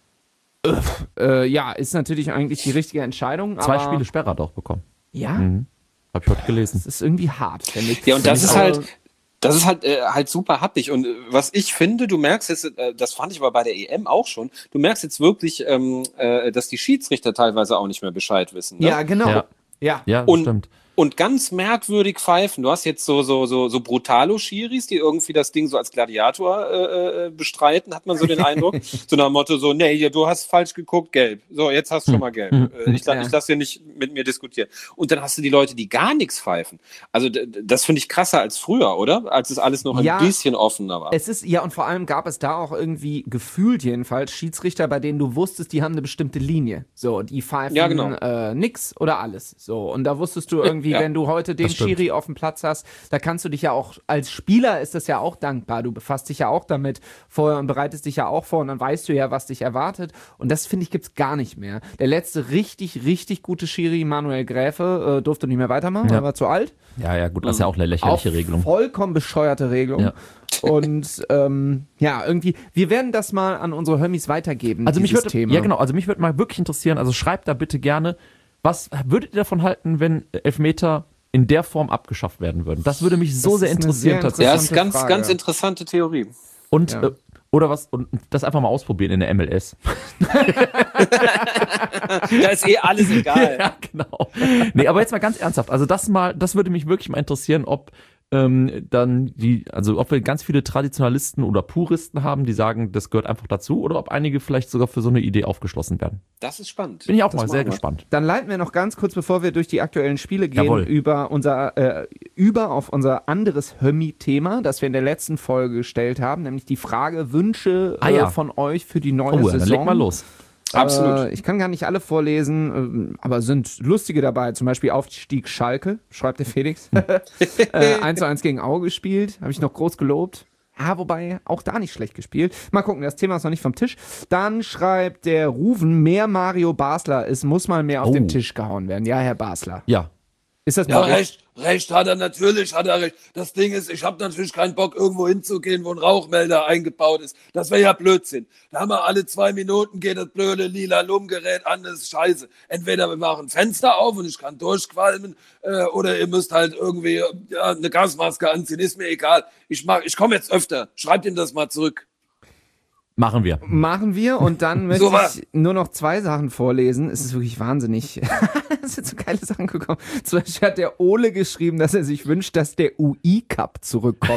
Öff, äh, ja, ist natürlich eigentlich die richtige Entscheidung, Zwei aber Spiele Sperre hat er auch bekommen. ja, Mhm. Hab ich heute gelesen. das ist irgendwie hart, finde ich. Ja, und das Finde ist ich halt, aber- das ist halt, äh, halt super happig. Und äh, was ich finde, du merkst jetzt, äh, das fand ich aber bei der E M auch schon, du merkst jetzt wirklich, ähm, äh, dass die Schiedsrichter teilweise auch nicht mehr Bescheid wissen. Ne? ja, genau. Ja. Ja. Ja, das Und- stimmt. Und ganz merkwürdig pfeifen. Du hast jetzt so, so, so, so Brutalo-Schiris, die irgendwie das Ding so als Gladiator äh, äh, bestreiten, hat man so den Eindruck. So nach dem Motto so, nee, hier, du hast falsch geguckt, gelb. So, jetzt hast du schon mal gelb. Äh, ich, la- Ja. ich lass dir nicht mit mir diskutieren. Und dann hast du die Leute, die gar nichts pfeifen. Also d- d- das finde ich krasser als früher, oder? Als es alles noch ein Ja. bisschen offener war. Es ist, ja, und vor allem gab es da auch irgendwie gefühlt jedenfalls Schiedsrichter, bei denen du wusstest, die haben eine bestimmte Linie. So, die pfeifen Ja, genau. äh, nix oder alles. So, und da wusstest du irgendwie, Ja. wenn du heute den Das stimmt. Schiri auf dem Platz hast, da kannst du dich ja auch, als Spieler ist das ja auch dankbar. Du befasst dich ja auch damit vorher und bereitest dich ja auch vor und dann weißt du ja, was dich erwartet. Und das, finde ich, gibt's gar nicht mehr. Der letzte richtig, richtig gute Schiri, Manuel Gräfe, äh, durfte nicht mehr weitermachen, Ja. er war zu alt. Ja, ja, gut, das ist ja auch eine Auch lächerliche Regelung. vollkommen bescheuerte Regelung. Ja. Und ähm, ja, irgendwie, wir werden das mal an unsere Hömis weitergeben, Also mich dieses würde, Thema. ja genau, also mich würde mal wirklich interessieren, also schreibt da bitte gerne, was würdet ihr davon halten, wenn Elfmeter in der Form abgeschafft werden würden? Das würde mich so Das sehr ist eine interessieren sehr tatsächlich. Ja, ist interessante ganz, Frage. ganz interessante Theorie. Und Ja. äh, oder was, und das einfach mal ausprobieren in der M L S. Da ist eh alles egal. Ja, genau. Nee, aber jetzt mal ganz ernsthaft, also das mal, das würde mich wirklich mal interessieren, ob ähm, dann die, also ob wir ganz viele Traditionalisten oder Puristen haben, die sagen, das gehört einfach dazu, oder ob einige vielleicht sogar für so eine Idee aufgeschlossen werden. Das ist spannend. Bin ich auch das mal sehr wir. gespannt. Dann leiten wir noch ganz kurz, bevor wir durch die aktuellen Spiele gehen, Jawohl. über unser äh, über auf unser anderes Hömmi-Thema, das wir in der letzten Folge gestellt haben, nämlich die Frage Wünsche Ah, ja. äh, von euch für die neue Oh, ja, Saison. dann leg mal los. Absolut. Äh, ich kann gar nicht alle vorlesen, äh, aber sind lustige dabei. Zum Beispiel Aufstieg Schalke, schreibt der Felix. äh, eins zu eins gegen Aue gespielt, habe ich noch groß gelobt. Ja, wobei, auch da nicht schlecht gespielt. Mal gucken, das Thema ist noch nicht vom Tisch. Dann schreibt der Ruven, mehr Mario Basler, es muss mal mehr auf Oh. den Tisch gehauen werden. Ja, Herr Basler. Ja. Ist das Ja, bei euch? recht, recht hat er, natürlich hat er recht. Das Ding ist, ich habe natürlich keinen Bock, irgendwo hinzugehen, wo ein Rauchmelder eingebaut ist. Das wäre ja Blödsinn. Da haben wir alle zwei Minuten, geht das blöde lila Lummgerät an, das ist scheiße. Entweder wir machen Fenster auf und ich kann durchqualmen, äh, oder ihr müsst halt irgendwie ja, eine Gasmaske anziehen, ist mir egal. Ich, mach, ich komme jetzt öfter, schreibt ihm das mal zurück. Machen wir. Machen wir und dann möchte So was. ich nur noch zwei Sachen vorlesen. Es ist wirklich wahnsinnig. Es sind so geile Sachen gekommen. Zum Beispiel hat der Ole geschrieben, dass er sich wünscht, dass der U I-Cup zurückkommt.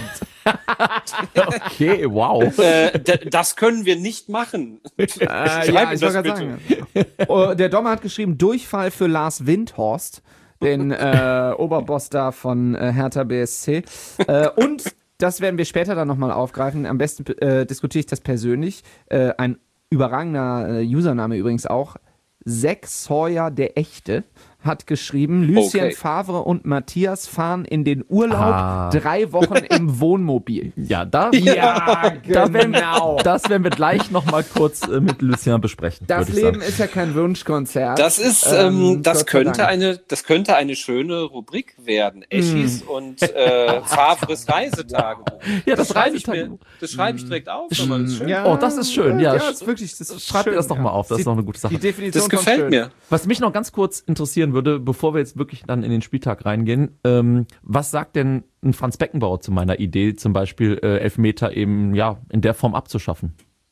Okay, wow. Äh, d- das können wir nicht machen. Äh, Schreib ja, ihm ich das wollte gerade bitte. sagen. Oh, der Dommer hat geschrieben, Durchfall für Lars Windhorst, den äh, Oberboss da von äh, Hertha B S C. Äh, und das werden wir später dann nochmal aufgreifen. Am besten äh, diskutiere ich das persönlich. Äh, ein überragender äh, Username übrigens auch. Zack Sawyer der Echte hat geschrieben, Lucien Okay. Favre und Matthias fahren in den Urlaub, Ah. drei Wochen im Wohnmobil. Ja, da, Ja, da werden, genau. das werden wir gleich nochmal kurz äh, mit Lucien besprechen. Das würd ich Leben sagen. ist ja kein Wunschkonzert. Das ist, Ähm, ähm, das Gott sei könnte Dank. eine, das könnte eine schöne Rubrik werden. Eschis und äh, Favres Reisetagebuch. Ja, das schreibe ich mir, Reisetagebuch. das schreibe ich direkt auf. Sag mal, das ist schön. Ja, Oh, das ist schön, ja. Ja, ist wirklich, das ist Schreib schön, dir das doch ja. mal auf, das ist noch eine gute Sache. Die Definition Das gefällt von schön. mir. Was mich noch ganz kurz interessieren würde, bevor wir jetzt wirklich dann in den Spieltag reingehen, ähm, was sagt denn ein Franz Beckenbauer zu meiner Idee, zum Beispiel äh, Elfmeter eben ja in der Form abzuschaffen?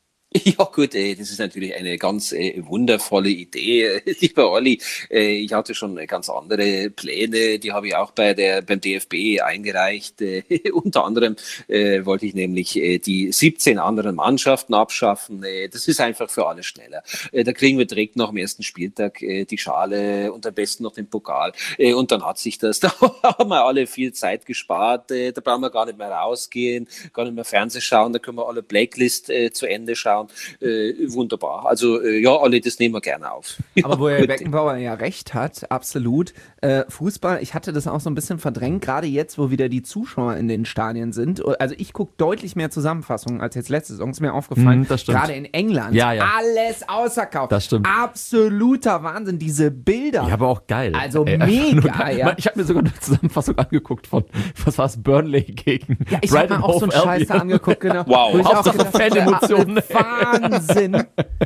Ja gut, äh, das ist natürlich eine ganz äh, wundervolle Idee, äh, lieber Olli. Äh, ich hatte schon äh, ganz andere Pläne, die habe ich auch bei der beim D F B eingereicht. Äh, unter anderem äh, wollte ich nämlich äh, die siebzehn anderen Mannschaften abschaffen. Äh, das ist einfach für alle schneller. Äh, da kriegen wir direkt nach dem ersten Spieltag äh, die Schale und am besten noch den Pokal. Äh, und dann hat sich das, da haben wir alle viel Zeit gespart. Äh, da brauchen wir gar nicht mehr rausgehen, gar nicht mehr Fernsehen schauen, da können wir alle Blacklist äh, zu Ende schauen. Äh, wunderbar. Also äh, ja, alle, das nehmen wir gerne auf. Aber wo Ja, Herr bitte. Beckenbauer ja recht hat, absolut. Äh, Fußball, ich hatte das auch so ein bisschen verdrängt, gerade jetzt, wo wieder die Zuschauer in den Stadien sind. Also ich gucke deutlich mehr Zusammenfassungen als jetzt letzte Saison, ist mir aufgefallen. Mhm, das stimmt. Gerade in England. Ja, ja. Alles ausverkauft. Das stimmt. Absoluter Wahnsinn, diese Bilder. Ja, aber auch geil. Also einfach mega, nur geil. ja. Ich habe mir sogar eine Zusammenfassung angeguckt von, was war es, Burnley gegen Ja, ich habe Brighton mir auch so einen Hove Scheiß da Albion. angeguckt, genau. Wow. Wo ich auch Hauptsache gedacht habe, Fanemotionen. Wahnsinn.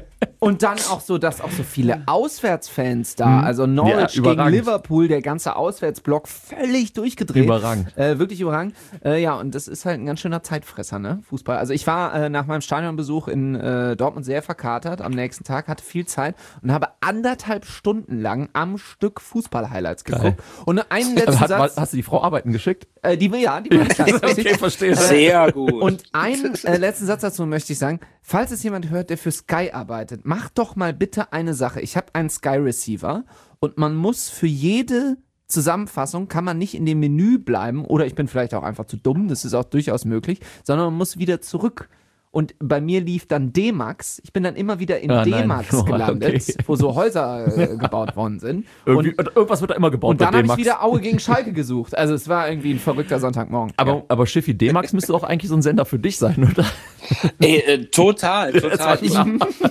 Und dann auch so, dass auch so viele Auswärtsfans da, also Norwich Ja, gegen überragend. Liverpool, der ganze Auswärtsblock völlig durchgedreht. Überragend. Äh, wirklich überragend. Äh, ja, und das ist halt ein ganz schöner Zeitfresser, ne? Fußball. Also ich war äh, nach meinem Stadionbesuch in äh, Dortmund sehr verkatert am nächsten Tag, hatte viel Zeit und habe anderthalb Stunden lang am Stück Fußball-Highlights geguckt. Und einen letzten Hat, Satz. hast du die Frau arbeiten geschickt? Äh, die ja, die war nicht ganz Okay, verstehe. Sehr gut. und einen äh, letzten Satz dazu möchte ich sagen, falls es jemand hört, der für Sky arbeitet, macht doch mal bitte eine Sache. Ich habe einen Sky Receiver und man muss für jede Zusammenfassung, kann man nicht in dem Menü bleiben oder ich bin vielleicht auch einfach zu dumm, das ist auch durchaus möglich, sondern man muss wieder zurück. Und bei mir lief dann D-Max. Ich bin dann immer wieder in Ah, nein. D-Max Oh, gelandet, okay. wo so Häuser äh, gebaut worden sind. Irgendwie, Und, irgendwas wird da immer gebaut und dann bei habe ich D-Max. wieder Aue gegen Schalke gesucht. Also es war irgendwie ein verrückter Sonntagmorgen. Aber, aber Schiffi, D-Max müsste doch eigentlich so ein Sender für dich sein, oder? Ey, äh, total, total. Ich, klar.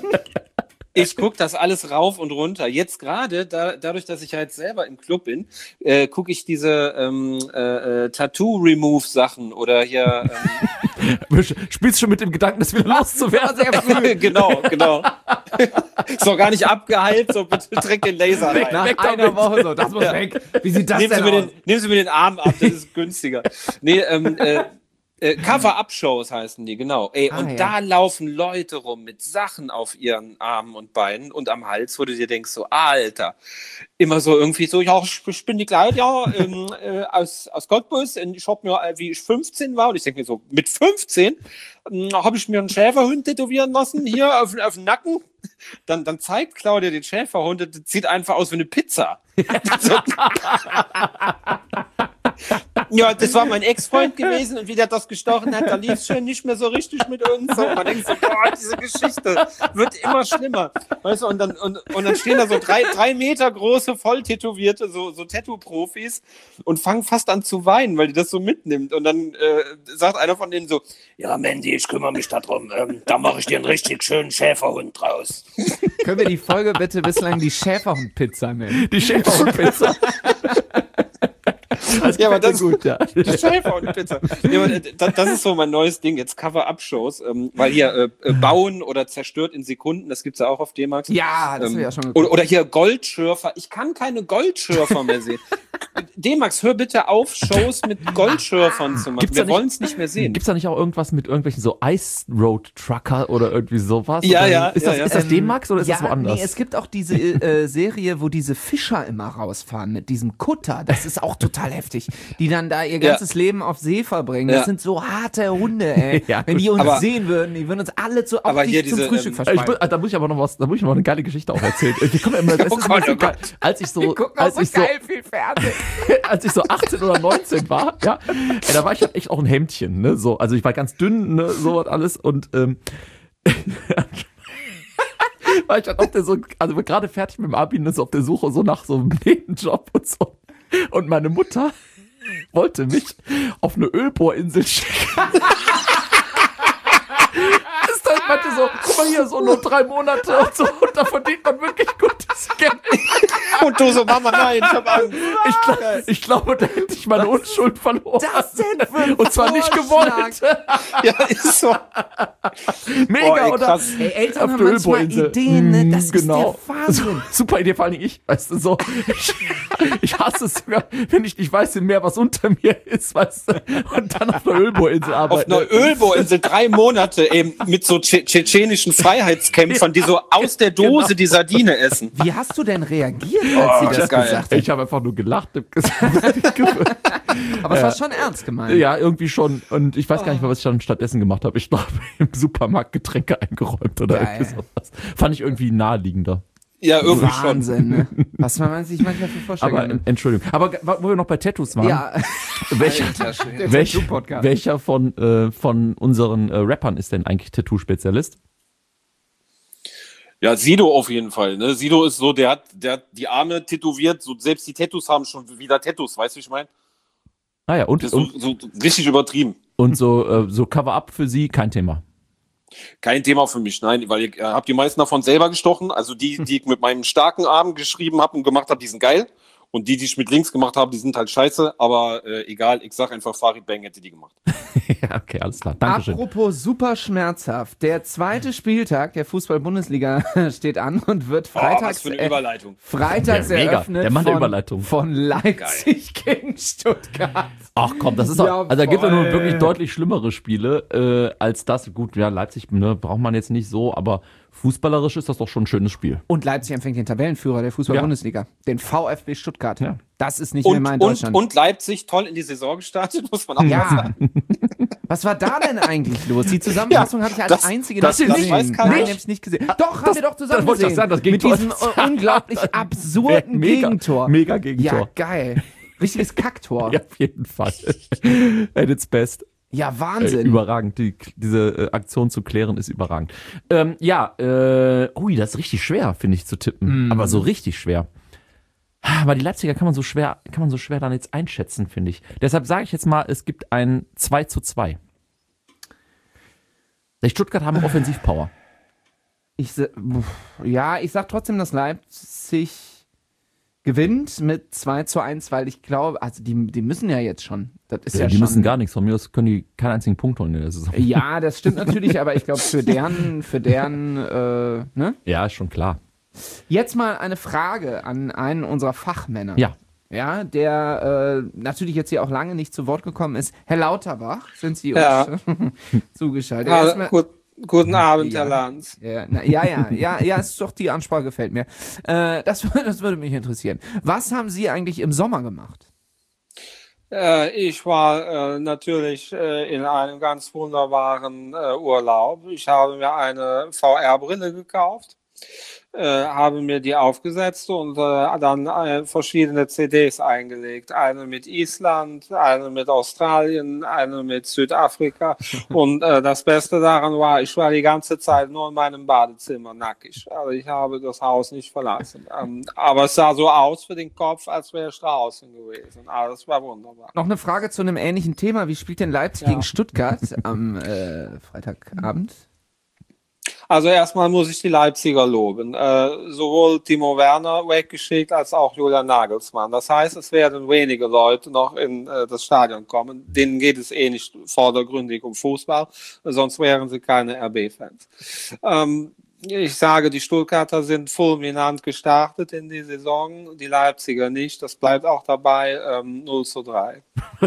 ich gucke das alles rauf und runter. Jetzt gerade, da, dadurch, dass ich halt selber im Club bin, äh, gucke ich diese ähm, äh, äh, Tattoo-Remove-Sachen oder hier ähm, Spielst schon mit dem Gedanken, das wieder loszuwerden? genau, genau. Ist noch gar nicht abgeheilt, so bitte direkt den Laser rein. Nach weg einer damit. Woche so, das muss weg. Wie sieht das Nehmen Sie, denn mir aus? den, nehmen Sie mir den Arm ab, das ist günstiger. Nee, ähm, äh, äh, Cover-Up-Shows heißen die, genau. Ey, Ah, und ja. da laufen Leute rum mit Sachen auf ihren Armen und Beinen und am Hals, wo du dir denkst, so, Alter, immer so irgendwie so, ja, ich bin die Kleid, ja, ähm, äh, äh, aus, aus Cottbus. Und ich habe mir, äh, wie ich fünfzehn war, und ich denke mir so, mit fünfzehn äh, habe ich mir einen Schäferhund tätowieren lassen, hier auf, auf den Nacken. Dann, dann zeigt Claudia den Schäferhund, das sieht einfach aus wie eine Pizza. Ja, das war mein Ex-Freund gewesen und wie der das gestochen hat, da lief es schon nicht mehr so richtig mit uns. Und man denkt so, boah, diese Geschichte wird immer schlimmer. Weißt du, und dann, und, und dann stehen da so drei, drei Meter große, voll tätowierte, so, so Tattoo-Profis und fangen fast an zu weinen, weil die das so mitnimmt. Und dann äh, sagt einer von denen so, ja, Mandy, ich kümmere mich darum, ähm, da mache ich dir einen richtig schönen Schäferhund draus. Können wir die Folge bitte bislang die Schäferhund-Pizza nennen? Die Schäferhund-Pizza. Das ja, aber das gut, ja. Das, ja, aber das, das ist so mein neues Ding, jetzt Cover-Up-Shows, ähm, weil hier äh, bauen oder zerstört in Sekunden, das gibt's ja auch auf D-Max. Ja, das ähm, wir ja schon oder, oder hier Goldschürfer, ich kann keine Goldschürfer mehr sehen. D-Max, hör bitte auf, Shows mit Goldschürfern zu machen. Gibt's wir da wollen es nicht mehr sehen. Gibt's da nicht auch irgendwas mit irgendwelchen so Ice Road Trucker oder irgendwie sowas? Ja, oder ja. Ist ja, das, ja. ist das Ähm, D-Max oder ist ja, das woanders? Nee, es gibt auch diese äh, Serie, wo diese Fischer immer rausfahren mit diesem Kutter. Das ist auch total heftig. Die dann da ihr ganzes ja. Leben auf See verbringen. Das ja. sind so harte Hunde, ey. Ja, wenn die uns aber, sehen würden, die würden uns alle zu aber auch hier dich zum diese, Frühstück ähm, verspeisen. Ich, da muss ich aber noch was, da muss ich noch eine geile Geschichte auch erzählen. Wir kommen immer, das Oh ist Gott, immer so oh geil. Gott. Als ich so, Wir gucken auch als so ich so, geil viel Fernsehen. als ich so achtzehn oder neunzehn war, ja, ey, da war ich halt echt auch ein Hemdchen, ne, so, also ich war ganz dünn, ne, so und alles und ähm, war ich halt auf der so, also gerade fertig mit dem Abi, ne, so auf der Suche so nach so einem Nebenjob und so und meine Mutter wollte mich auf eine Ölbohrinsel schicken. Ist dann meinte so, guck mal hier, so nur drei Monate und so, und da verdient man wirklich gutes Geld. Und du so, Mama, nein, ich hab Angst. Ich, glaub, ich glaube, da hätte ich meine Unschuld verloren. Das denn für ein Und zwar nicht gewollt. Ja, ist so. Mega, Boah, ey, oder? krass. Ey, Eltern Auf haben der manchmal Ölbohrinsel. Ideen, ne? Das Genau. ist der Wahnsinn. So, super Idee, vor allem ich, weißt du, so, ich, ich hasse es, wenn ich nicht weiß mehr, was unter mir ist, weißt du, und dann auf einer Ölbohrinsel Auf arbeiten. einer Ölbohrinsel drei Monate eben mit so tsche- tschetschenischen Freiheitskämpfern, die so aus der Dose die Sardine essen. Wie hast du denn reagiert, als Oh, sie das das ist geil. gesagt hat? Ich habe einfach nur gelacht. hab gesagt, Aber es war schon ernst gemeint. ja, irgendwie schon. Und ich weiß gar nicht mehr, was ich dann stattdessen gemacht habe. Ich glaube, im Supermarkt Getränke eingeräumt oder Geil. irgendwie sowas. Fand ich irgendwie naheliegender. Ja, irgendwie schon. Wahnsinn, ne? Was man sich manchmal für Vorstellungen Aber, nimmt. Entschuldigung. Aber ge- wo wir noch bei Tattoos waren, Ja, welcher, der welch, Tattoo-Podcast. welcher von, äh, von unseren äh, Rappern ist denn eigentlich Tattoo-Spezialist? Ja, Sido auf jeden Fall. Ne? Sido ist so, der hat, der hat die Arme tätowiert, so selbst die Tattoos haben schon wieder Tattoos, weißt du, wie ich meine? Ah ja, und, Das ist und, so, so richtig übertrieben. und so, äh, so Cover-Up für sie, kein Thema. Kein Thema für mich, nein, weil ich äh, habe die meisten davon selber gestochen. Also die, die ich mit meinem starken Arm geschrieben habe und gemacht habe, die sind geil. Und die, die ich mit links gemacht habe, die sind halt scheiße. Aber äh, egal, ich sag einfach, Farid Bang hätte die gemacht. Ja, okay, alles klar. Dankeschön. Apropos super schmerzhaft. Der zweite Spieltag der Fußball-Bundesliga steht an und wird Oh, freitags, was für eine äh, Überleitung. freitags Ja, mega. eröffnet Der Mann der von, Überleitung. von Leipzig gegen Stuttgart. Ach komm, das ist doch, Jawohl. also da gibt es ja nur wirklich deutlich schlimmere Spiele äh, als das. Gut, ja, Leipzig ne, braucht man jetzt nicht so, aber fußballerisch ist das doch schon ein schönes Spiel. Und Leipzig empfängt den Tabellenführer der Fußball-Bundesliga, den VfB Stuttgart. Ja. Das ist nicht Und, mehr mein und, Deutschland. und Leipzig toll in die Saison gestartet, muss man auch mal ja. sagen. Was war da denn eigentlich los? Die Zusammenfassung habe ich als das- einzige das- nicht das gesehen. weiß keiner. Nein, habe ich nicht gesehen. Doch, haben wir doch zusammen das wollte ich gesehen. doch sagen, das Mit Gegentor. diesem äh, unglaublich absurden Mega- Gegentor. mega Gegentor. Ja, geil. Richtiges Kacktor. Ja, auf jeden Fall. At its best. Ja, Äh, Wahnsinn. überragend. Die, diese äh, Aktion zu klären ist überragend. Ähm, ja, äh, ui, das ist richtig schwer, finde ich, zu tippen. Mm. Aber so richtig schwer. Aber die Leipziger kann man so schwer, kann man so schwer dann jetzt einschätzen, finde ich. Deshalb sage ich jetzt mal, es gibt ein zwei zu zwei. Die Stuttgart haben Offensivpower. Ich, sa- ja, ich sag trotzdem, dass Leipzig gewinnt mit zwei zu eins, weil ich glaube, also die, die müssen ja jetzt schon. Das ist ja, Ja, die schon, müssen gar nichts. Von mir aus können die keinen einzigen Punkt holen in der Saison. Ja, das stimmt natürlich, aber ich glaube, für deren, für deren, äh, ne? Ja, ist schon klar. Jetzt mal eine Frage an einen unserer Fachmänner. Ja. Ja, der äh, natürlich jetzt hier auch lange nicht zu Wort gekommen ist. Herr Lauterbach, sind Sie uns Ja. zugeschaltet? Ja, Erstmal- gut, guten Abend, Ja. Herr Lanz. Ja, na, ja, ja, ja, ja, ist doch die Ansprache gefällt mir. Äh, das, das würde mich interessieren. Was haben Sie eigentlich im Sommer gemacht? Äh, ich war äh, natürlich äh, in einem ganz wunderbaren äh, Urlaub. Ich habe mir eine V R-Brille gekauft, äh, habe mir die aufgesetzt und äh, dann äh, verschiedene C Ds eingelegt. Eine mit Island, eine mit Australien, eine mit Südafrika. Und äh, das Beste daran war, ich war die ganze Zeit nur in meinem Badezimmer nackig. Also ich habe das Haus nicht verlassen. Ähm, aber es sah so aus für den Kopf, als wäre ich draußen gewesen. Alles war wunderbar. Noch eine Frage zu einem ähnlichen Thema. Wie spielt denn Leipzig Ja. gegen Stuttgart am äh, Freitagabend? Also erstmal muss ich die Leipziger loben. Äh, sowohl Timo Werner weggeschickt als auch Julian Nagelsmann. Das heißt, es werden wenige Leute noch in äh, das Stadion kommen. Denen geht es eh nicht vordergründig um Fußball, sonst wären sie keine R B-Fans. Ähm, ich sage, die Stuttgarter sind fulminant gestartet in die Saison, die Leipziger nicht. Das bleibt auch dabei, ähm, null zu drei.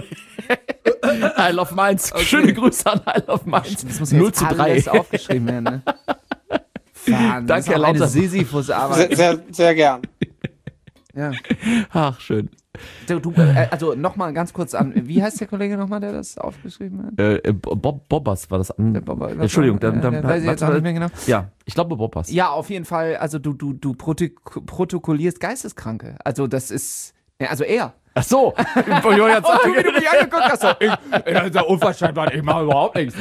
I love Mainz. Schöne Grüße an I love Mainz. Das muss null jetzt zu drei. alles aufgeschrieben werden, ne? Wahnsinn, Danke, das ist Herr auch eine Lauter. Sisyphus-Arbeit. Sehr, sehr, sehr gern. Ja. Ach, schön. Du, du, äh, also nochmal ganz kurz an, wie heißt der Kollege nochmal, der das aufgeschrieben hat? Äh, äh, Bob, Bobbers war das. An, Der Bob- Entschuldigung. der, Dann, dann, der weiß ich jetzt auch nicht mehr genau. Ja, ich glaube Bobbers. Ja, auf jeden Fall, also du, du, du protok- protokollierst Geisteskranke. Also das ist, ja, also er. Ach so. Ich wollte jetzt Oh, sagen. wie du mich angeguckt hast. So, ich, das ist ja unverschämt, ich mache überhaupt nichts.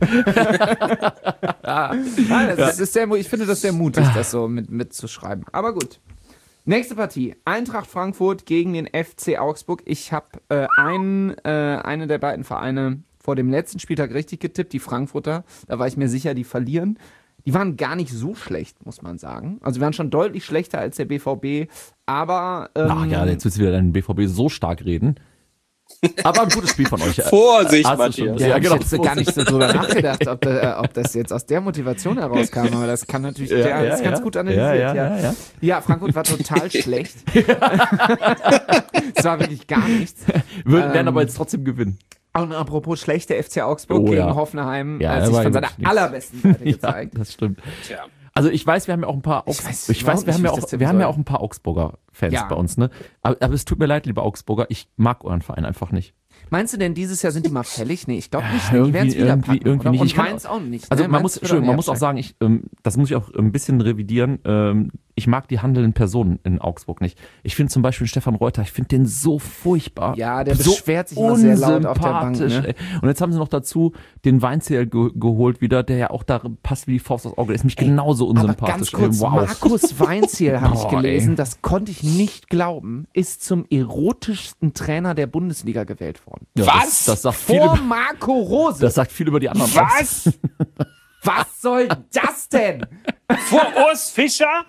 ja. Nein, das ist, ist sehr, ich finde das sehr mutig, das so mit, mitzuschreiben. Aber gut. Nächste Partie. Eintracht Frankfurt gegen den F C Augsburg. Ich habe äh, einen, äh, eine der beiden Vereine vor dem letzten Spieltag richtig getippt, die Frankfurter. Da war ich mir sicher, die verlieren. Die waren gar nicht so schlecht, muss man sagen. Also wir waren schon deutlich schlechter als der B V B. Aber ähm, Ach ja, jetzt willst du wieder deinen B V B so stark reden. Aber ein gutes Spiel von euch. Vorsicht, Hast du Matthias. schon- Ja, Ja, hab genau. ich jetzt gar nicht so drüber nachgedacht, ob, da, ob das jetzt aus der Motivation herauskam, aber das kann natürlich, Ja, der ja, ist ganz ja. gut analysiert. Ja, Ja, ja, ja, ja. Ja, Frankfurt war total schlecht. Es war wirklich gar nichts. Würden Ähm, werden aber jetzt trotzdem gewinnen. Und apropos schlechte F C Augsburg Oh, gegen ja. Hoffenheim, Ja, hat der sich war von ja seiner wirklich nix. allerbesten Seite Ja, gezeigt. das stimmt. Tja. Also ich weiß, wir haben ja auch ein paar Augs Ich weiß ich überhaupt weiß, wir nicht, haben ja wie ich auch das tippen wir haben ja soll. auch ein paar Augsburger Fans Ja. bei uns, ne? Aber, aber es tut mir leid, liebe Augsburger, ich mag euren Verein einfach nicht. Meinst du denn, dieses Jahr sind die mal fällig? Nee, ich glaube nicht. Ja, Die werden es irgendwie- wieder irgendwie- packen, irgendwie oder? nicht. Und Ich kann- Mainz auch nicht. Also ne? man Mainz muss, wird Entschuldigung, man muss auch absteigen. sagen, ich, ähm, das muss ich auch ein bisschen revidieren. Ähm, ich mag die handelnden Personen in Augsburg nicht. Ich finde zum Beispiel Stefan Reuter, ich finde den so furchtbar. Ja, der so beschwert sich immer sehr laut auf der Bank. unsympathisch, Ne? ey. Und jetzt haben sie noch dazu den Weinzierl ge geholt wieder, der ja auch da passt wie die Faust aufs Auge. Der ist mich genauso Aber unsympathisch. ganz kurz, ey, wow. Markus Weinzierl, habe ich Boah, gelesen, ey. das konnte ich nicht glauben, ist zum erotischsten Trainer der Bundesliga gewählt worden. Ja, Was? Das, das, sagt viel Vor über, Marco Rose. das sagt viel über die anderen aus. Was? Was soll das denn? Vor Urs Fischer?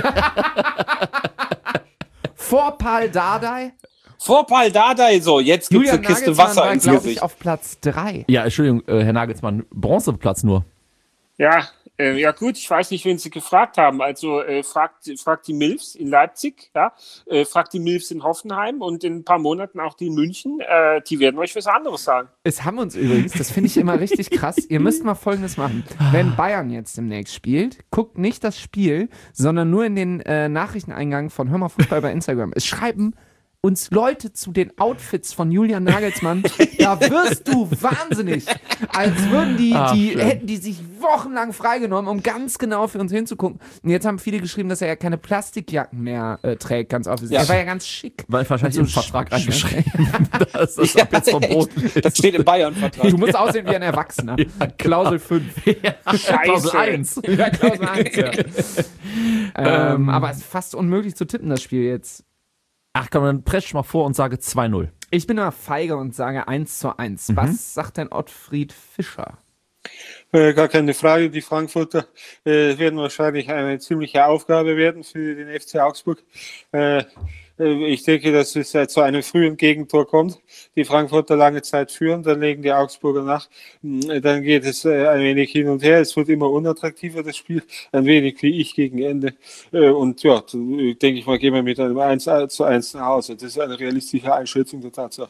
Vor Paul Dardai? Vor Paul Dardai? So, jetzt gibt's Julian eine Kiste Nagelsmann Wasser war, ins glaube ich, Gesicht. auf Platz drei. Ja, Entschuldigung, äh, Herr Nagelsmann, Bronzeplatz nur. Ja, äh, ja gut, ich weiß nicht, wen Sie gefragt haben. Also äh, fragt, fragt die Milfs in Leipzig, ja, äh, fragt die Milfs in Hoffenheim und in ein paar Monaten auch die in München. Äh, die werden euch was anderes sagen. Es haben uns übrigens, das finde ich immer richtig krass, ihr müsst mal Folgendes machen. Wenn Bayern jetzt demnächst spielt, guckt nicht das Spiel, sondern nur in den äh, Nachrichteneingang von Hör mal Fußball bei Instagram. Es schreiben uns Leute zu den Outfits von Julian Nagelsmann, da wirst du wahnsinnig. Als würden die, Ach, die schön. hätten die sich wochenlang freigenommen, um ganz genau für uns hinzugucken. Und jetzt haben viele geschrieben, dass er ja keine Plastikjacken mehr äh, trägt, ganz offensichtlich. Ja. Er war ja ganz schick. Weil wahrscheinlich Mit im so Vertrag Sch- reingeschrieben, dass das ab jetzt verboten ist. Das steht im Bayern-Vertrag. Du musst aussehen wie ein Erwachsener. Klausel fünf. Klausel eins. Ja, Klausel eins, ja. ähm, aber es ist fast unmöglich zu tippen, das Spiel jetzt. Ach komm, dann presch mal vor und sage zwei null. Ich bin immer feige und sage eins zu eins. Mhm. Was sagt denn Ottfried Fischer? Äh, gar keine Frage. Die Frankfurter äh, werden wahrscheinlich eine ziemliche Aufgabe werden für den F C Augsburg. Äh, äh, ich denke, dass es äh, zu einem frühen Gegentor kommt. Die Frankfurter lange Zeit führen, dann legen die Augsburger nach. Mm, Dann geht es äh, ein wenig hin und her. Es wird immer unattraktiver, das Spiel. Ein wenig wie ich gegen Ende. Äh, und ja, dann, äh, denke ich mal, gehen wir mit einem eins zu eins nach Hause. Das ist eine realistische Einschätzung der Tatsachen.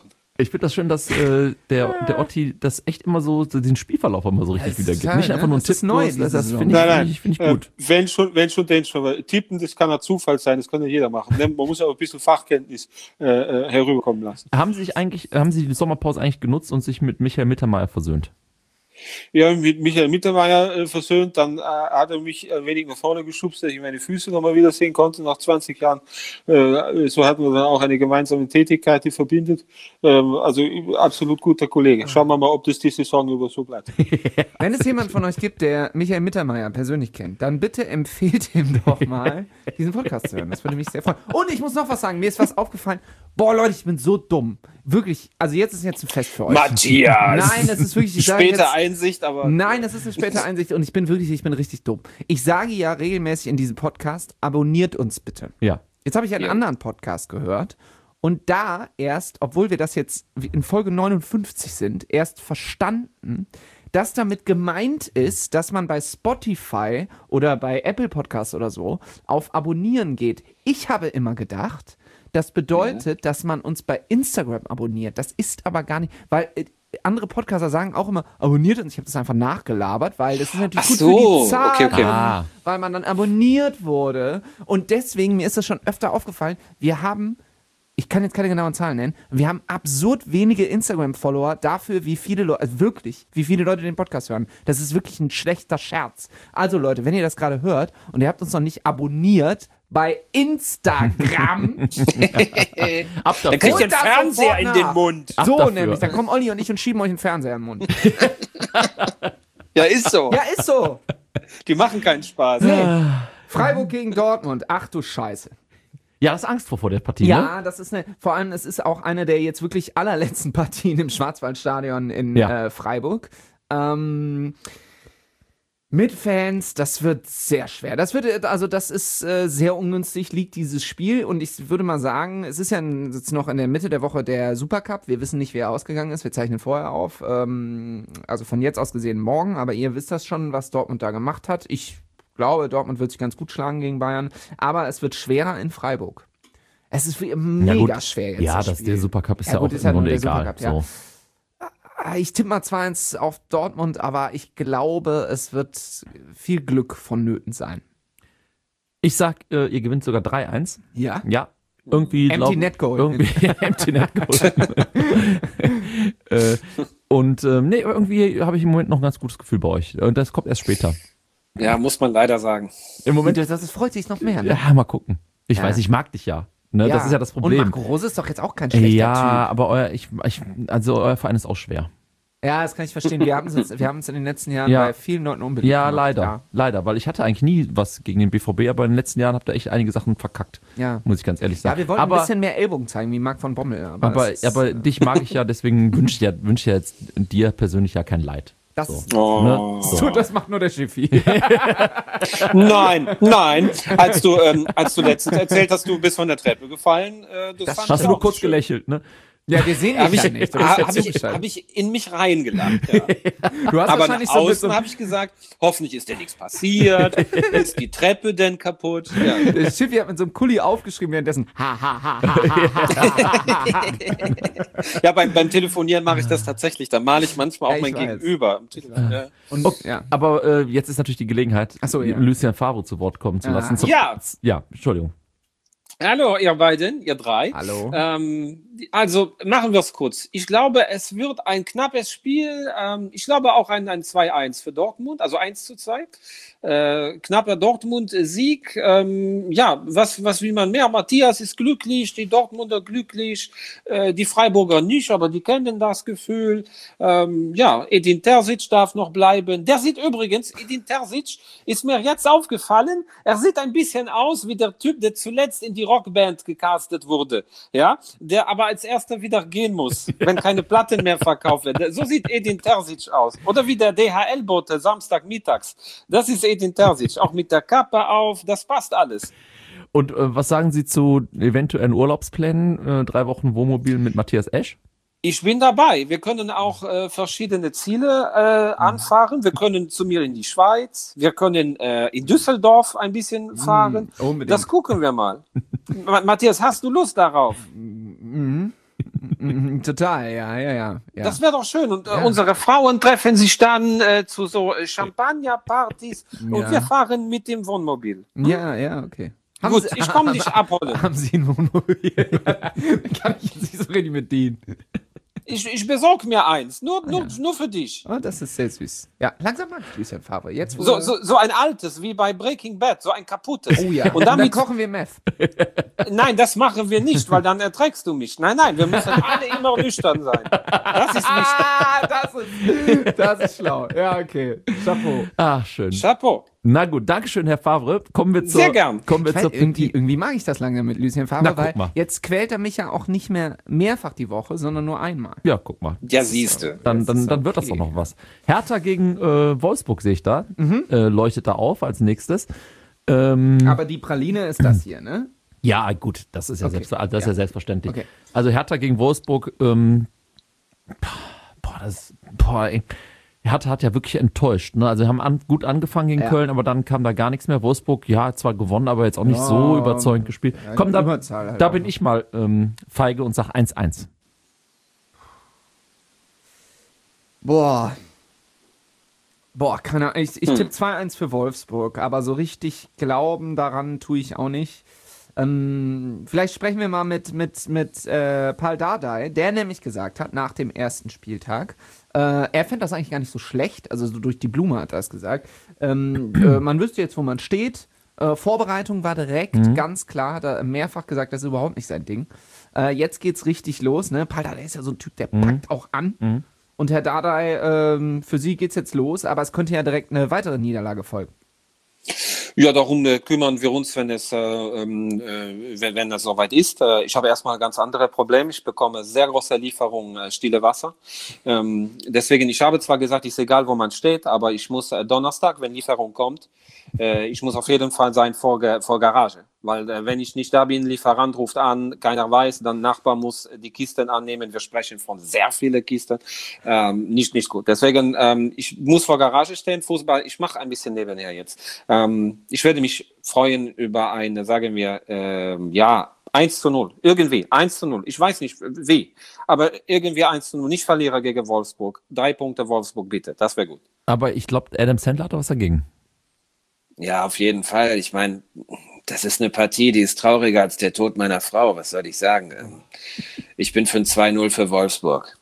Ich finde das schön, dass äh, der, der Otti das echt immer so, so den Spielverlauf immer so richtig Das ist wiedergibt. total, Nicht einfach ne? nur ein Das ist Tipp. neu, Das, diese das Saison. finde ich, Nein, find nein. ich, find ich Äh, gut. wenn schon, wenn schon, den schon. Weil tippen, das kann ja Zufall sein, das kann ja jeder machen. Man muss aber ein bisschen Fachkenntnis äh, äh, herüberkommen lassen. Haben Sie sich eigentlich, haben Sie die Sommerpause eigentlich genutzt und sich mit Michael Mittermeier versöhnt? Ja, mit Michael Mittermeier äh, versöhnt, dann äh, hat er mich ein wenig nach vorne geschubst, dass ich meine Füße nochmal wiedersehen konnte nach zwanzig Jahren. Äh, so hatten wir dann auch eine gemeinsame Tätigkeit, die verbindet. Ähm, also absolut guter Kollege. Schauen wir mal, ob das die Saison über so bleibt. Wenn es jemand von euch gibt, der Michael Mittermeier persönlich kennt, dann bitte empfehlt ihm doch mal, diesen Podcast zu hören. Das würde mich sehr freuen. Und ich muss noch was sagen. Mir ist was aufgefallen. Boah, Leute, ich bin so dumm. Wirklich. Also jetzt ist jetzt ein Fest für euch. Matthias! Nein, das ist wirklich... Ich sage Späte jetzt, Einsicht, aber. Nein, das ist eine späte Einsicht und ich bin wirklich, ich bin richtig dumm. Ich sage ja regelmäßig in diesem Podcast, abonniert uns bitte. Ja. Jetzt habe ich einen Ja. anderen Podcast gehört und da erst, obwohl wir das jetzt in Folge neunundfünfzig sind, erst verstanden, dass damit gemeint ist, dass man bei Spotify oder bei Apple Podcasts oder so auf Abonnieren geht. Ich habe immer gedacht, das bedeutet, dass man uns bei Instagram abonniert. Das ist aber gar nicht, weil äh, andere Podcaster sagen auch immer, abonniert uns. Ich habe das einfach nachgelabert, weil das ist natürlich Ach gut so, für die Zahlen, okay, okay. Ah. weil man dann abonniert wurde. Und deswegen, mir ist das schon öfter aufgefallen, wir haben, ich kann jetzt keine genauen Zahlen nennen, wir haben absurd wenige Instagram-Follower dafür, wie viele Leute, also wirklich, wie viele Leute den Podcast hören. Das ist wirklich ein schlechter Scherz. Also Leute, wenn ihr das gerade hört und ihr habt uns noch nicht abonniert, bei Instagram, Ab Dann dafür. kriegt ihr Holt einen das Fernseher sofort in nach. den Mund. Ab so dafür. nämlich, dann kommen Olli und ich und schieben euch einen Fernseher in den Mund. Ja, ist so. Ja, ist so. Die machen keinen Spaß. Freiburg gegen Dortmund, ach du Scheiße. Ja, hast Angst vor, vor der Partie, ne? Ja, das ist eine, vor allem, es ist auch eine der jetzt wirklich allerletzten Partien im Schwarzwaldstadion in Ja. äh, Freiburg. Ähm, mit Fans, das wird sehr schwer. Das wird, also das ist äh, sehr ungünstig, liegt dieses Spiel. Und ich würde mal sagen, es ist ja ein, jetzt noch in der Mitte der Woche der Supercup. Wir wissen nicht, wer ausgegangen ist. Wir zeichnen vorher auf. Ähm, also von jetzt aus gesehen morgen. Aber ihr wisst das schon, was Dortmund da gemacht hat. Ich glaube, Dortmund wird sich ganz gut schlagen gegen Bayern. Aber es wird schwerer in Freiburg. Es ist wie- mega gut. schwer jetzt. Ja, das das, Spiel. der Supercup ist Ja, ja, gut, auch ist ja im Grunde nur der egal. Supercup, ja. So. Ich tippe mal zwar eins auf Dortmund, aber ich glaube, es wird viel Glück vonnöten sein. Ich sag, äh, ihr gewinnt sogar drei eins. Ja? Ja. Irgendwie. Empty glaub- Net Goal. Irgendwie, ja, Empty Net Goal. äh, und ähm, nee, irgendwie habe ich im Moment noch ein ganz gutes Gefühl bei euch. Und das kommt erst später. Ja, muss man leider sagen. Im Moment. Das, das freut sich noch mehr, ne? Ja, mal gucken. Ich Ja. weiß, ich mag dich ja. Ne, Das ist ja das Problem. Und Marco Rose ist doch jetzt auch kein schlechter Ja, Typ. aber euer, ich, ich, also euer Verein ist auch schwer. Ja, das kann ich verstehen. Wir haben es jetzt- wir haben es in den letzten Jahren Ja. bei vielen Leuten unbedingt Ja, gemacht. leider. Ja. Leider, weil ich hatte eigentlich nie was gegen den B V B, aber in den letzten Jahren habt ihr echt einige Sachen verkackt. Ja. Muss ich ganz ehrlich sagen. Ja, wir wollten aber, ein bisschen mehr Ellbogen zeigen, wie Marc von Bommel. Aber, aber, das ist, aber dich mag ich ja, deswegen wünsche ich ja, wünsch ich ja jetzt dir persönlich ja kein Leid. das, So. Oh. Ne? So. so, das macht nur der Schiffi. Nein, nein. Als du, ähm, als du letztens erzählt hast, du bist von der Treppe gefallen, äh, das, Das fand Hast ich du nur auch kurz schön. gelächelt, ne? Ja, wir sehen dich Habe ich, ja nicht. Du bist ha- ja hab ich, zugeschaltet. hab ich in mich reingelacht. Ja. Du hast Aber nach wahrscheinlich so mit so außen habe ich gesagt, hoffentlich ist dir nichts passiert. Ist die Treppe denn kaputt? Ja. Der Schiffi hat mit so einem Kuli aufgeschrieben währenddessen. Ha, ha, ha, ha, ha, ha, ha. Ja, beim, beim Telefonieren mache ich das tatsächlich. Da male ich manchmal auch Ja, ich mein weiß. Gegenüber. am Telefon, Ja. Und, Okay, ja. aber äh, jetzt ist natürlich die Gelegenheit, Ach so, ja. Lucien Favre zu Wort kommen zu Ah. lassen. Zum- Ja. Ja, Entschuldigung. Hallo, ihr beiden, ihr drei. Hallo. Ähm, also machen wir es kurz. Ich glaube, es wird ein knappes Spiel. Ähm, ich glaube auch ein, ein zwei eins für Dortmund, also eins zu zwei. Äh, knapper Dortmund-Sieg. Ähm, ja, was, was will man mehr? Matthias ist glücklich, die Dortmunder glücklich, äh, die Freiburger nicht, aber die kennen das Gefühl. Ähm, ja, Edin Terzic darf noch bleiben. Der sieht übrigens, Edin Terzic ist mir jetzt aufgefallen, er sieht ein bisschen aus wie der Typ, der zuletzt in die Rockband gecastet wurde, ja, der aber als erster wieder gehen muss, wenn keine Platten mehr verkauft werden. So sieht Edin Terzic aus. Oder wie der D H L-Bote Samstagmittags. Das ist Edin Terzic, auch mit der Kappe auf, das passt alles. Und äh, was sagen Sie zu eventuellen Urlaubsplänen? Äh, drei Wochen Wohnmobil mit Matthias Esch? Ich bin dabei. Wir können auch äh, verschiedene Ziele äh, anfahren. Wir können zu mir in die Schweiz. Wir können äh, in Düsseldorf ein bisschen fahren. unbedingt. Das gucken wir mal. Ma- Matthias, hast du Lust darauf? Mhm, total, ja, ja, ja. ja. Das wäre doch schön. Und äh, Ja. unsere Frauen treffen sich dann äh, zu so äh, Champagnerpartys und Ja. wir fahren mit dem Wohnmobil. Ja, ja, okay. Haben Gut, Sie- ich komme dich abholen. Haben Sie ein Wohnmobil? Dann kann ich jetzt nicht so richtig mit dienen. Ich, ich besorge mir eins, nur, nur, nur für dich. Oh, das ist sehr süß. Ja, langsam mag ich Lucien Favre. Jetzt, wo So, wir- so, so ein altes, wie bei Breaking Bad, so ein kaputtes. Oh ja. Und Und dann damit, kochen wir Meth. nein, das machen wir nicht, weil dann erträgst du mich. Nein, nein, wir müssen alle immer nüchtern sein. Das ist wichtig. Ah, das ist, das ist schlau. Ja, okay. Chapeau. Ach, schön. Chapeau. Na gut, Dankeschön, Herr Favre. Kommen wir zur, Sehr gern. Kommen wir Ich weiß, zur irgendwie, irgendwie mag ich das langsam mit Lucien Favre, Na, guck weil mal. jetzt quält er mich ja auch nicht mehr mehrfach die Woche, sondern nur einmal. Ja, guck mal. Ja, siehste. Dann, dann, dann wird das doch noch was. Hertha gegen äh, Wolfsburg sehe ich da. Mhm. Äh, leuchtet da auf als nächstes. Ähm, Aber die Praline ist das hier, ne? ja, gut, das ist ja, Okay. selbst, das ist ja. selbstverständlich. Okay. Also Hertha gegen Wolfsburg, ähm, boah, das, boah, ey. Hertha hat ja wirklich enttäuscht. Ne? Also haben an, gut angefangen gegen Ja. Köln, aber dann kam da gar nichts mehr. Wolfsburg, ja, hat zwar gewonnen, aber jetzt auch nicht so Ja, überzeugend gespielt. ja, Komm, da, Überzahl halt da auch bin noch. ich mal ähm, feige und sag eins eins. Boah. Boah, keine Ahnung. Ich, ich tippe zwei eins für Wolfsburg, aber so richtig glauben daran tue ich auch nicht. Ähm, vielleicht sprechen wir mal mit, mit, mit äh, Paul Dardai, der nämlich gesagt hat, nach dem ersten Spieltag, äh, er fände das eigentlich gar nicht so schlecht, also so durch die Blume hat er es gesagt. Ähm, äh, man wüsste jetzt, wo man steht. Äh, Vorbereitung war direkt, ganz klar, hat er mehrfach gesagt, das ist überhaupt nicht sein Ding. Äh, jetzt geht's richtig los, ne? Paul Dardai ist ja so ein Typ, der packt auch an. Und Herr Dardai, ähm, für Sie geht's jetzt los, aber es könnte ja direkt eine weitere Niederlage folgen. Ja, darum äh, kümmern wir uns, wenn es, äh, ähm, äh, wenn, wenn es soweit ist. Äh, ich habe erstmal ganz andere Probleme. Ich bekomme sehr große Lieferungen äh, stille Wasser. Ähm, deswegen, ich habe zwar gesagt, ist egal, wo man steht, aber ich muss äh, Donnerstag, wenn Lieferung kommt, äh, ich muss auf jeden Fall sein vor, Ge- vor Garage. Weil äh, wenn ich nicht da bin, Lieferant ruft an, keiner weiß, dann Nachbar muss die Kisten annehmen. Wir sprechen von sehr vielen Kisten. Ähm, nicht, nicht gut. Deswegen, ähm, ich muss vor Garage stehen, Fußball, ich mache ein bisschen nebenher jetzt. Ähm, ich werde mich freuen über eine, sagen wir, ähm, ja, eins zu null. Irgendwie, eins zu null. Ich weiß nicht wie, aber irgendwie eins zu null. Nicht Verlierer gegen Wolfsburg. Drei Punkte Wolfsburg, bitte. Das wäre gut. Aber ich glaube, Adam Sandler hat da was dagegen. Ja, auf jeden Fall. Ich meine, das ist eine Partie, die ist trauriger als der Tod meiner Frau. Was soll ich sagen? Ähm, Ich bin für ein zwei null für Wolfsburg.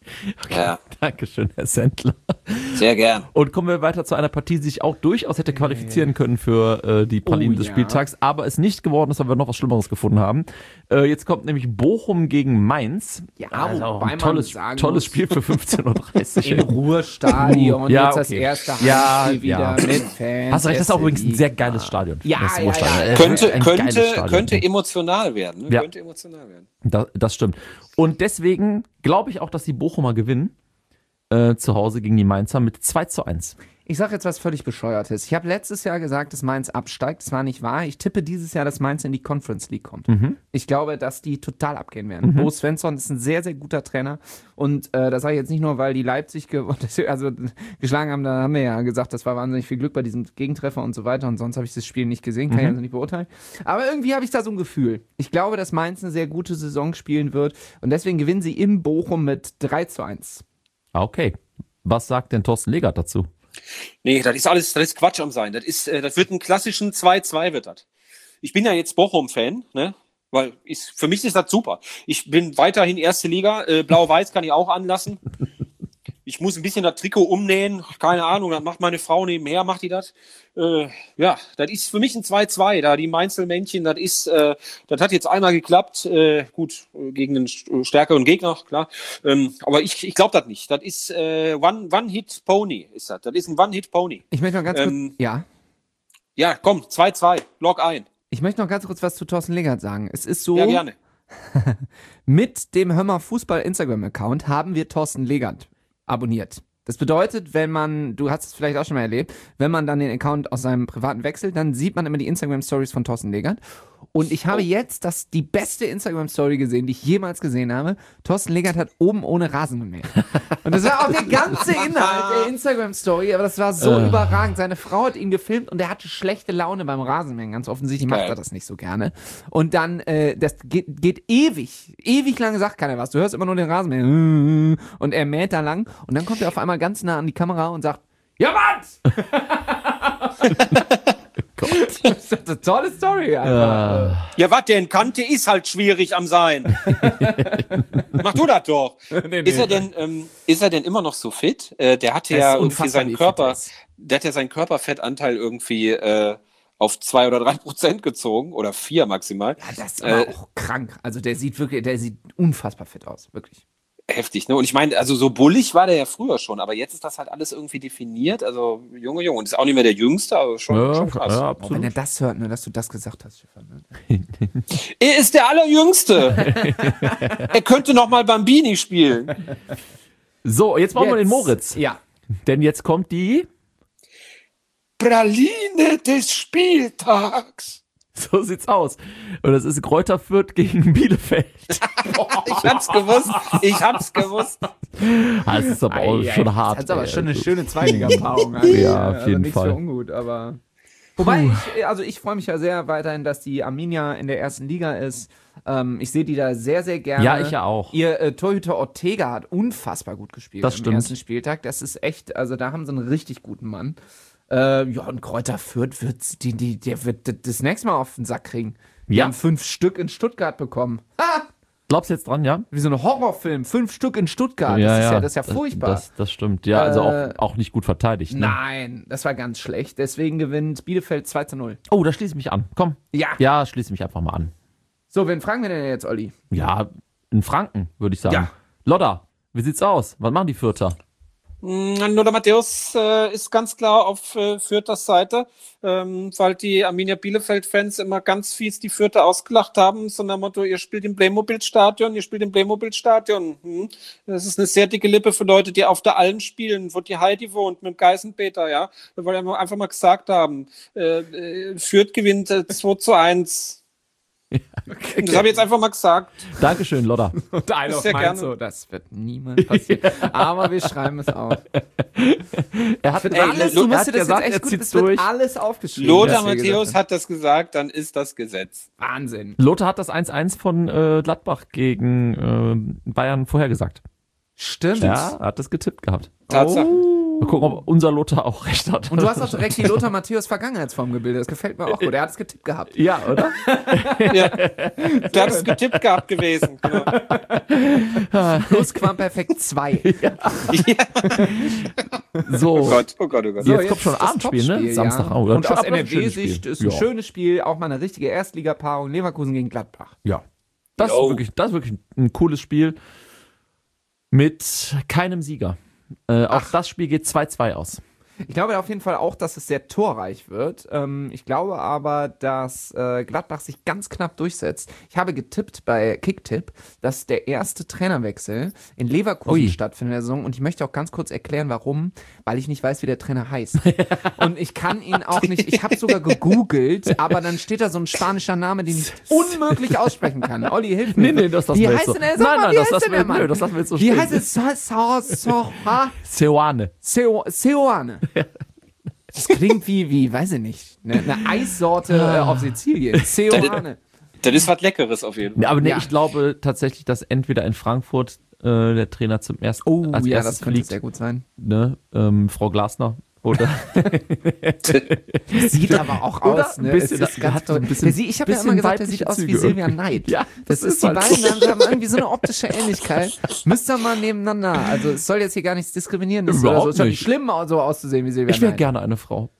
Ja, Dankeschön, Herr Sandler. sehr gern. Und kommen wir weiter zu einer Partie, die sich auch durchaus hätte qualifizieren können für äh, die Pralinen Oh, des ja. Spieltags, aber es nicht geworden ist, weil wir noch was Schlimmeres gefunden haben. Äh, jetzt kommt nämlich Bochum gegen Mainz. Ja, also auch wobei ein man tolles, sagen tolles muss- Spiel für fünfzehn Uhr dreißig. Im Ruhrstadion, Ja, jetzt das okay. erste Ja, Heimspiel wieder ja. mit Fans. Hast du recht, das ist auch erste übrigens ein Liga. sehr geiles Stadion. Ja, Das ja, Ruhrstadion. ja. Äh, Könnte, ein geiles könnte, Stadion. könnte emotional werden. Ne? Ja. Könnte emotional werden. Das, das stimmt. Und deswegen glaube ich auch, dass die Bochumer gewinnen. Äh, zu Hause gegen die Mainzer mit zwei zu eins. Ich sage jetzt was völlig Bescheuertes. Ich habe letztes Jahr gesagt, dass Mainz absteigt. Das war nicht wahr. Ich tippe dieses Jahr, dass Mainz in die Conference League kommt. Ich glaube, dass die total abgehen werden. Bo Svensson ist ein sehr, sehr guter Trainer. Und äh, das sage ich jetzt nicht nur, weil die Leipzig ge also, geschlagen haben. Da haben wir ja gesagt, das war wahnsinnig viel Glück bei diesem Gegentreffer und so weiter. Und sonst habe ich das Spiel nicht gesehen. Kann ich also nicht beurteilen. Aber irgendwie habe ich da so ein Gefühl. Ich glaube, dass Mainz eine sehr gute Saison spielen wird. Und deswegen gewinnen sie im Bochum mit drei zu eins. Ah, okay. Was sagt denn Thorsten Legert dazu? Nee, das ist alles, das ist Quatsch am Sein. Das ist, äh, das wird ein klassischen zwei zwei wird das. Ich bin ja jetzt Bochum-Fan, ne? Weil ist, für mich ist das super. Ich bin weiterhin erste Liga, äh, Blau-Weiß kann ich auch anlassen. Ich muss ein bisschen das Trikot umnähen, keine Ahnung, dann macht meine Frau nebenher, macht die das. Äh, ja, das ist für mich ein zwei zwei, da die Mainzelmännchen, das ist, äh, das hat jetzt einmal geklappt, äh, gut, äh, gegen einen st- stärkeren Gegner, klar, ähm, aber ich, ich glaube das nicht. Das ist äh, One, One-Hit-Pony, ist das. Das ist ein One-Hit-Pony. Ich möchte noch ganz Ähm, kurz. Ja. Ja, komm, zwei zwei, log ein. Ich möchte noch ganz kurz was zu Thorsten Legert sagen. Es ist so, Ja, gerne. mit dem Hör mal Fußball Instagram-Account haben wir Thorsten Legert abonniert. Das bedeutet, wenn man, du hast es vielleicht auch schon mal erlebt, wenn man dann den Account aus seinem privaten wechselt, dann sieht man immer die Instagram-Stories von Thorsten Legert. Und ich habe jetzt das, die beste Instagram-Story gesehen, die ich jemals gesehen habe. Thorsten Legert hat oben ohne Rasenmäher. Und das war auch der ganze Inhalt der Instagram-Story, aber das war so äh. überragend. Seine Frau hat ihn gefilmt und er hatte schlechte Laune beim Rasenmähen. Ganz offensichtlich macht er das nicht so gerne. Und dann, äh, das geht, geht ewig, ewig lange sagt keiner was. Du hörst immer nur den Rasenmäher. Und er mäht da lang und dann kommt er auf einmal ganz nah an die Kamera und sagt, ja, Mann! Gott. Das ist eine tolle Story. Ja, ja was denn? Kante ist halt schwierig am Sein. Mach du das doch. Nee, nee. Ist er denn, ähm, ist er denn immer noch so fit? Äh, der hatte ja irgendwie seinen Körper, der hat ja seinen Körperfettanteil irgendwie äh, auf zwei oder drei Prozent gezogen oder vier maximal. Ja, das ist aber äh, auch krank. Also der sieht wirklich, der sieht unfassbar fit aus, wirklich. Heftig, ne? Und ich meine, also so bullig war der ja früher schon, aber jetzt ist das halt alles irgendwie definiert. Also Junge, Junge, und ist auch nicht mehr der Jüngste, aber schon, ja, schon krass. Ja, auch wenn er das hört, ne, dass du das gesagt hast, Stefan. Ne? Er ist der Allerjüngste. Er könnte noch mal Bambini spielen. So, jetzt brauchen wir den Moritz. Ja. Denn jetzt kommt die Praline des Spieltags. So sieht's aus. Und das ist Greuther Fürth gegen Bielefeld. Ich hab's gewusst. Ich hab's gewusst. Das ist aber auch ei, schon ei, hart. Das ist aber ey, schon eine schöne Zweitliga-Paarung. Ja, auf jeden also Fall. Nicht so ungut, aber... Wobei, ich, also ich freue mich ja sehr weiterhin, dass die Arminia in der ersten Liga ist. Ähm, ich sehe die da sehr, sehr gerne. Ja, ich ja auch. Ihr äh, Torhüter Ortega hat unfassbar gut gespielt das im stimmt. ersten Spieltag. Das ist echt, also da haben sie einen richtig guten Mann. Äh, ja, und Greuther Fürth wird, die, die, der wird das nächste Mal auf den Sack kriegen. Die ja. haben fünf Stück in Stuttgart bekommen. Ha! Glaubst du jetzt dran, ja? Wie so ein Horrorfilm, fünf Stück in Stuttgart. Ja, das, ist ja. ja, das ist ja furchtbar. Das, das stimmt, ja, also äh, auch, auch nicht gut verteidigt. Ne? Nein, das war ganz schlecht. Deswegen gewinnt Bielefeld zwei zu null. Oh, da schließe ich mich an. Komm. Ja. Ja, schließe mich einfach mal an. So, wen fragen wir denn jetzt, Olli? Ja, in Franken, würde ich sagen. Ja. Lodda, wie sieht's aus? Was machen die Fürther? Lothar Matthäus äh, ist ganz klar auf äh, Fürthers Seite, ähm, weil die Arminia Bielefeld-Fans immer ganz fies die Fürther ausgelacht haben, so nach dem Motto, ihr spielt im Playmobil-Stadion, ihr spielt im Playmobil-Stadion. Hm. Das ist eine sehr dicke Lippe für Leute, die auf der Alm spielen, wo die Heidi wohnt, mit dem Geißenpeter, ja. Da wollen wir einfach mal gesagt haben, äh, äh, Fürth gewinnt äh, zwei zu eins. Ja, okay. Das habe ich jetzt einfach mal gesagt. Dankeschön, Lodda. Und einer meint so, das wird niemals passieren. Aber wir schreiben es auf. Er hat ey, alles, du musst dir das das jetzt echt gut, zieht es durch. wird alles aufgeschrieben. Lothar Matthäus hat das gesagt, dann ist das Gesetz. Wahnsinn. Lothar hat das eins eins von äh, Gladbach gegen äh, Bayern vorhergesagt. Stimmt. Ja, er hat das getippt gehabt. Tatsache. Oh. Mal gucken, ob unser Lothar auch recht hat. Und du hast auch direkt die Lothar Matthäus Vergangenheitsform gebildet. Das gefällt mir auch gut. Er hat es getippt gehabt. Ja, oder? Ja. Du hast es getippt gehabt gewesen. Genau. Plusquamperfekt zwei. Ja. So. Oh Gott, oh Gott, oh Gott. So, jetzt, jetzt kommt schon Abendspiel, ne? Samstag. Ja. Oh, und aus ein N R W-Sicht Spiel. ist ein Ja. schönes Spiel. Auch mal eine richtige Erstligapaarung. Leverkusen gegen Gladbach. Ja. Das ist, wirklich, das ist wirklich ein cooles Spiel. Mit keinem Sieger. Äh, auch das Spiel geht zwei zwei aus. Ich glaube auf jeden Fall auch, dass es sehr torreich wird. Ähm, ich glaube aber, dass äh, Gladbach sich ganz knapp durchsetzt. Ich habe getippt bei Kicktipp, dass der erste Trainerwechsel in Leverkusen Ui. stattfindet in der Saison. Und ich möchte auch ganz kurz erklären, warum. Weil ich nicht weiß, wie der Trainer heißt. Und ich kann ihn auch nicht, ich habe sogar gegoogelt, aber dann steht da so ein spanischer Name, den ich unmöglich aussprechen kann. Olli, hilf mir. Nee, nee, das lassen wie wir heißt jetzt denn so. der? Sag Nein, mal, nein, wie das heißt lassen denn wir, der Mann? nö, das lassen wir jetzt so Wie stehen. heißt es? So, so, so, ha? Seoane. Seo, Seoane. Das klingt wie, wie, weiß ich nicht, eine, eine Eissorte äh, auf Sizilien. Seoane. Das ist was Leckeres auf jeden Fall. Ja, aber nee, Ja. ich glaube tatsächlich, dass entweder in Frankfurt äh, der Trainer zum ersten Oh, als ja, erstes das könnte fliegt, sehr gut sein. ne? ähm, Frau Glasner. Oder Sieht aber auch Oder? aus, ne? Ein bisschen, es ist der ganz hat so ein toll. bisschen- Der sieht- ich habe ja immer bisschen gesagt, der weibliche sieht aus wie Züge Silvia irgendwie. Neid. Ja, das, das ist, ist die halt beiden so. haben, haben irgendwie so eine optische Ähnlichkeit. Müsst ihr mal nebeneinander. Also es soll jetzt hier gar nichts Diskriminierendes oder so. Überhaupt Es ist doch nicht nicht. schlimm, so auszusehen wie Silvia ich wäre Neid. gerne eine Frau.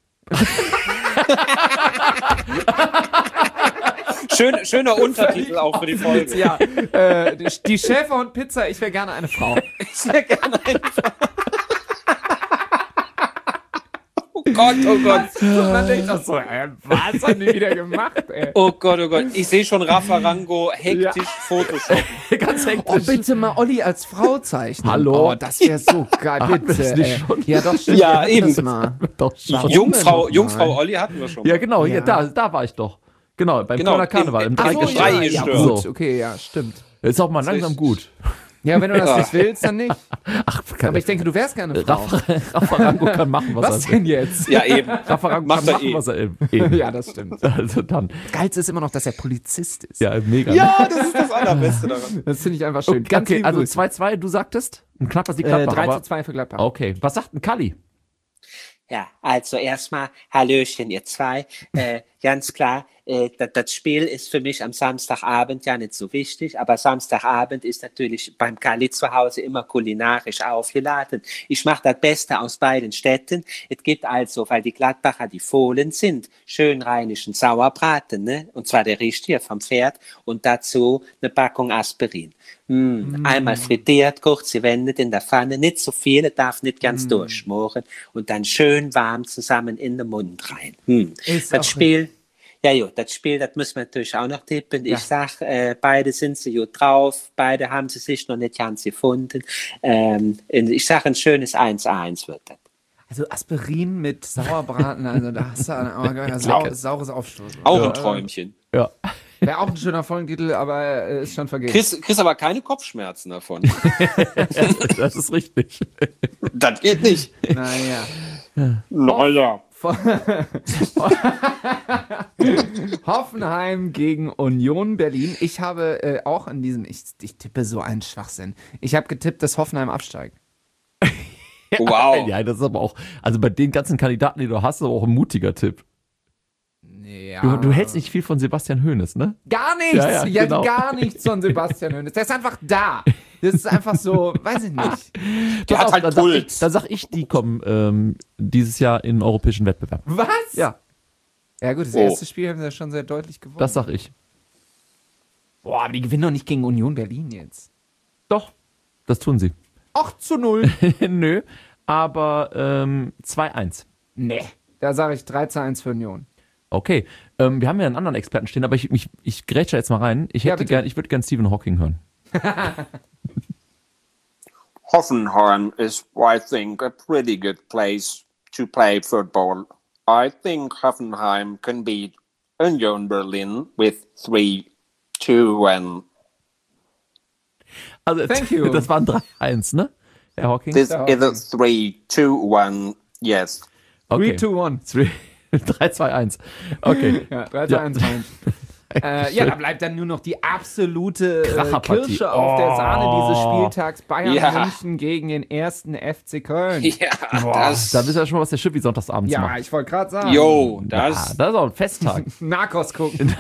Schön, schöner Untertitel auch für die Folge. Ja, äh, die- die Schäfer und Pizza, ich wäre gerne eine Frau. Sehr gerne eine Frau. Oh Gott, oh Gott. Man denkt doch so, ey, was haben die wieder gemacht, ey? Oh Gott, oh Gott. Ich sehe schon Raffarango hektisch Ja. Photoshop. Ganz Oh, hektisch. bitte mal Olli als Frau zeichnen. Hallo? Oh, das wäre so geil, Hatten wir bitte. das nicht ey. schon? Ja, doch, stimmt. Ja, wir hatten eben. Das mal. Doch, schon. Jungfrau, mal. Jungfrau Olli hatten wir schon mal. Ja, genau, Ja. Hier, da, da war ich doch. Genau, beim Genau, Kölner Karneval, im- im im- Ach Drei so, Dreieck. Drei ja, ja, gestört. gut, okay, ja, stimmt. Ist auch mal langsam gut. Ja, wenn du das Ja. nicht willst, dann nicht. Ach, kann Aber ich denke, du wärst gerne Frau. Raffarango kann machen, was, Was er denn jetzt? Ja, eben. Raffarango Macht kann er machen, eh. was er eben. Ja, das stimmt. Also dann. Geilste ist immer noch, dass er Polizist ist. Ja, mega. Ja, das ist das Allerbeste daran. Das finde ich einfach schön. Okay, Ganz okay liebe also Grüße. zwei zwei, du sagtest? Ein knapper Sieg äh, Gladbach. drei aber- zu zwei für Gladbach. Okay, was sagt ein Kalli? Ja, also erstmal Hallöchen, ihr zwei. Äh, ganz klar, äh, das, das Spiel ist für mich am Samstagabend ja nicht so wichtig, aber Samstagabend ist natürlich beim Kali zu Hause immer kulinarisch aufgeladen. Ich mache das Beste aus beiden Städten. Es gibt also, weil die Gladbacher die Fohlen sind, schön rheinischen Sauerbraten, ne? Und zwar der richtige vom Pferd und dazu eine Packung Aspirin. Mm, Einmal frittiert, kurz gewendet in der Pfanne, nicht so viel, es darf nicht ganz Mm. durchschmoren und dann schön warm zusammen in den Mund rein. Mm. Ist auch Das Spiel, ja gut, das Spiel, das müssen wir natürlich auch noch tippen. Ja. Ich sag, äh, beide sind sie gut drauf, beide haben sie sich noch nicht ganz gefunden. Ähm, ich sag, ein schönes eins zu eins wird das. Also Aspirin mit Sauerbraten, also da hast du aber ein sau saures Aufstoßen. Auch ein Träumchen. Ja. Wäre auch ein schöner Folgentitel, aber äh, ist schon vergeben. Chris, Chris aber keine Kopfschmerzen davon. Das ist richtig. Das geht nicht. Naja. Naja. Hoffenheim gegen Union Berlin. Ich habe äh, auch in diesem, ich, ich tippe so einen Schwachsinn. Ich habe getippt, dass Hoffenheim absteigt. Wow. Ja, das ist aber auch, also bei den ganzen Kandidaten, die du hast, ist aber auch ein mutiger Tipp. Ja. Du, du hältst nicht viel von Sebastian Hoeneß, ne? Gar nichts. Ja, ja, Ja, genau. gar nichts von Sebastian Hoeneß. Der ist einfach da. Das ist einfach so, weiß ich nicht. Der Pass hat auf, halt dann sag Puls. ich, dann sag ich, die kommen ähm, dieses Jahr in den europäischen Wettbewerb. Was? Ja, Ja gut, das Oh. erste Spiel haben sie ja schon sehr deutlich gewonnen. das sag ich. Boah, aber die gewinnen doch nicht gegen Union Berlin jetzt. Doch, das tun sie. acht zu null. Nö, aber ähm, zwei eins. Nee. Da sage ich drei zu eins für Union. Okay, ähm, wir haben ja einen anderen Experten stehen, aber ich, ich, ich grätsche jetzt mal rein. Ich, Ja, hätte bitte. gern, ich würde gern Stephen Hawking hören. Hoffenheim is, I think, a pretty good place to play football. I think Hoffenheim can beat Union Berlin with three two one. Also, Thank you. das waren drei eins, ne? Herr Hawking? This Ja, is a three two one, yes. Okay. drei zu eins. drei zwei eins. Okay. Ja, drei zu eins rein. Äh, ja, da bleibt dann nur noch die absolute äh, Kracherpartie. Kirsche auf der Sahne dieses Oh. Spieltags. Bayern Ja. München gegen den ersten F C Köln. Ja, das. Da wisst ihr schon, was der Schippi sonntagsabends Ja, macht. ich wollte gerade sagen. Jo, Ja, das. das ist auch ein Festtag. Narcos gucken.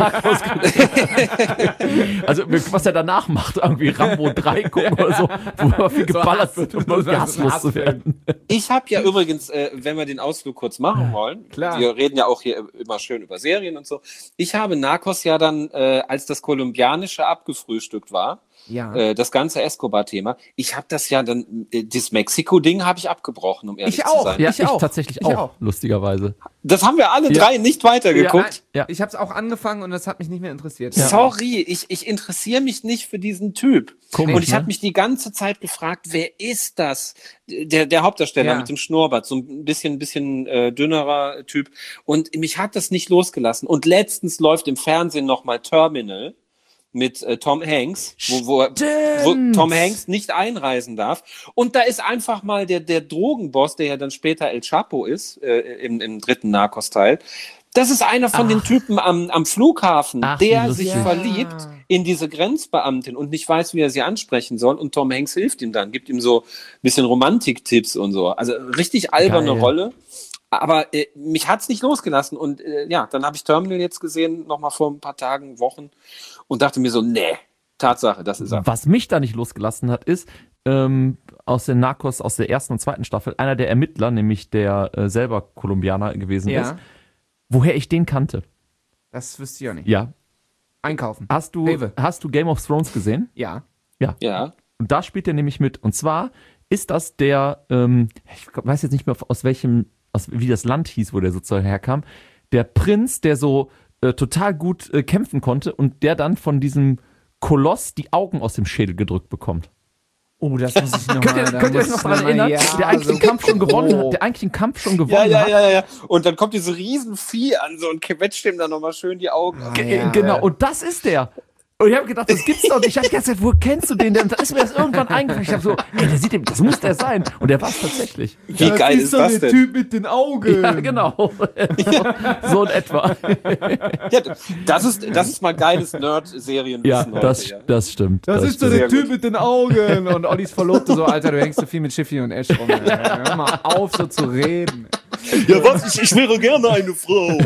Also, was er danach macht, irgendwie Rambo drei gucken oder so, wo er viel geballert wird, um so gaslos zu werden. Ich habe ja übrigens, äh, wenn wir den Ausflug kurz machen wollen, Klar. wir reden ja auch hier immer schön über Serien und so. Ich habe Narcos ja dann, äh, als das Kolumbianische abgefrühstückt war, Ja. äh, das ganze Escobar-Thema, ich habe das ja dann, äh, das Mexiko-Ding habe ich abgebrochen, um ehrlich Ich zu auch. sein. Ja, Ich ich, auch. tatsächlich Ich auch, auch. lustigerweise. Das haben wir alle Ja. drei nicht weitergeguckt. Ja. Ich habe es auch angefangen und das hat mich nicht mehr interessiert. Sorry, ich, ich interessiere mich nicht für diesen Typ. Komisch, und ich ne? habe mich die ganze Zeit gefragt, wer ist das? Der, der Hauptdarsteller Ja. mit dem Schnurrbart, so ein bisschen, bisschen äh, dünnerer Typ. Und mich hat das nicht losgelassen. Und letztens läuft im Fernsehen nochmal Terminal mit äh, Tom Hanks, wo, wo, wo Tom Hanks nicht einreisen darf. Und da ist einfach mal der, der Drogenboss, der ja dann später El Chapo ist, äh, im, im dritten Narcos-Teil. Das ist einer von den Typen am, am Flughafen, Ach, wie der lustig. sich Ja. verliebt in diese Grenzbeamtin und nicht weiß, wie er sie ansprechen soll. Und Tom Hanks hilft ihm dann, gibt ihm so ein bisschen Romantiktipps und so. Also richtig alberne Geil. Rolle. Aber äh, mich hat's nicht losgelassen. Und äh, ja, dann habe ich Terminal jetzt gesehen, nochmal vor ein paar Tagen, Wochen, und dachte mir so, nee, Tatsache, das ist er. Was mich da nicht losgelassen hat, ist ähm, aus den Narcos, aus der ersten und zweiten Staffel, einer der Ermittler, nämlich der äh, selber Kolumbianer gewesen ist, Ja, woher ich den kannte. das wüsste ich auch nicht. Ja. Einkaufen. Hast du, Rewe. hast du Game of Thrones gesehen? Ja. Ja. Und da spielt er nämlich mit. Und zwar ist das der, ähm, ich weiß jetzt nicht mehr aus welchem aus, wie das Land hieß, wo der sozusagen herkam, der Prinz, der so äh, total gut äh, kämpfen konnte und der dann von diesem Koloss die Augen aus dem Schädel gedrückt bekommt. Oh, das muss ich noch Könnt ihr, mal, könnt ihr euch noch daran erinnern? Ja, der eigentlich so den Kampf schon gewonnen hat, der eigentlich den Kampf schon gewonnen Ja, ja, hat. ja, ja, ja. Und dann kommt diese Riesenvieh an so und quetscht dem dann nochmal schön die Augen. Ah, Ge- ja. Genau, und das ist der. Und ich habe gedacht, das gibt's doch nicht. Ich habe die ganze Zeit, wo kennst du den denn? Und dann ist mir das irgendwann eingefallen. Ich habe so, ey, der sieht dem, das muss der sein. Und der war es tatsächlich. Wie geil ist das denn? Typ mit den Augen. Ja, genau. So in etwa. Ja, das ist, das ist mal geiles Nerd-Serienwissen Ja, das, heute. Ja. das stimmt. Das, ist so stimmt. der Typ mit den Augen. Und Ollis Verlobte so, Alter, du hängst so viel mit Schiffy und Ash rum. Ey. Hör mal auf, so zu reden. Ja, was? Ich, ich wäre gerne eine Frau.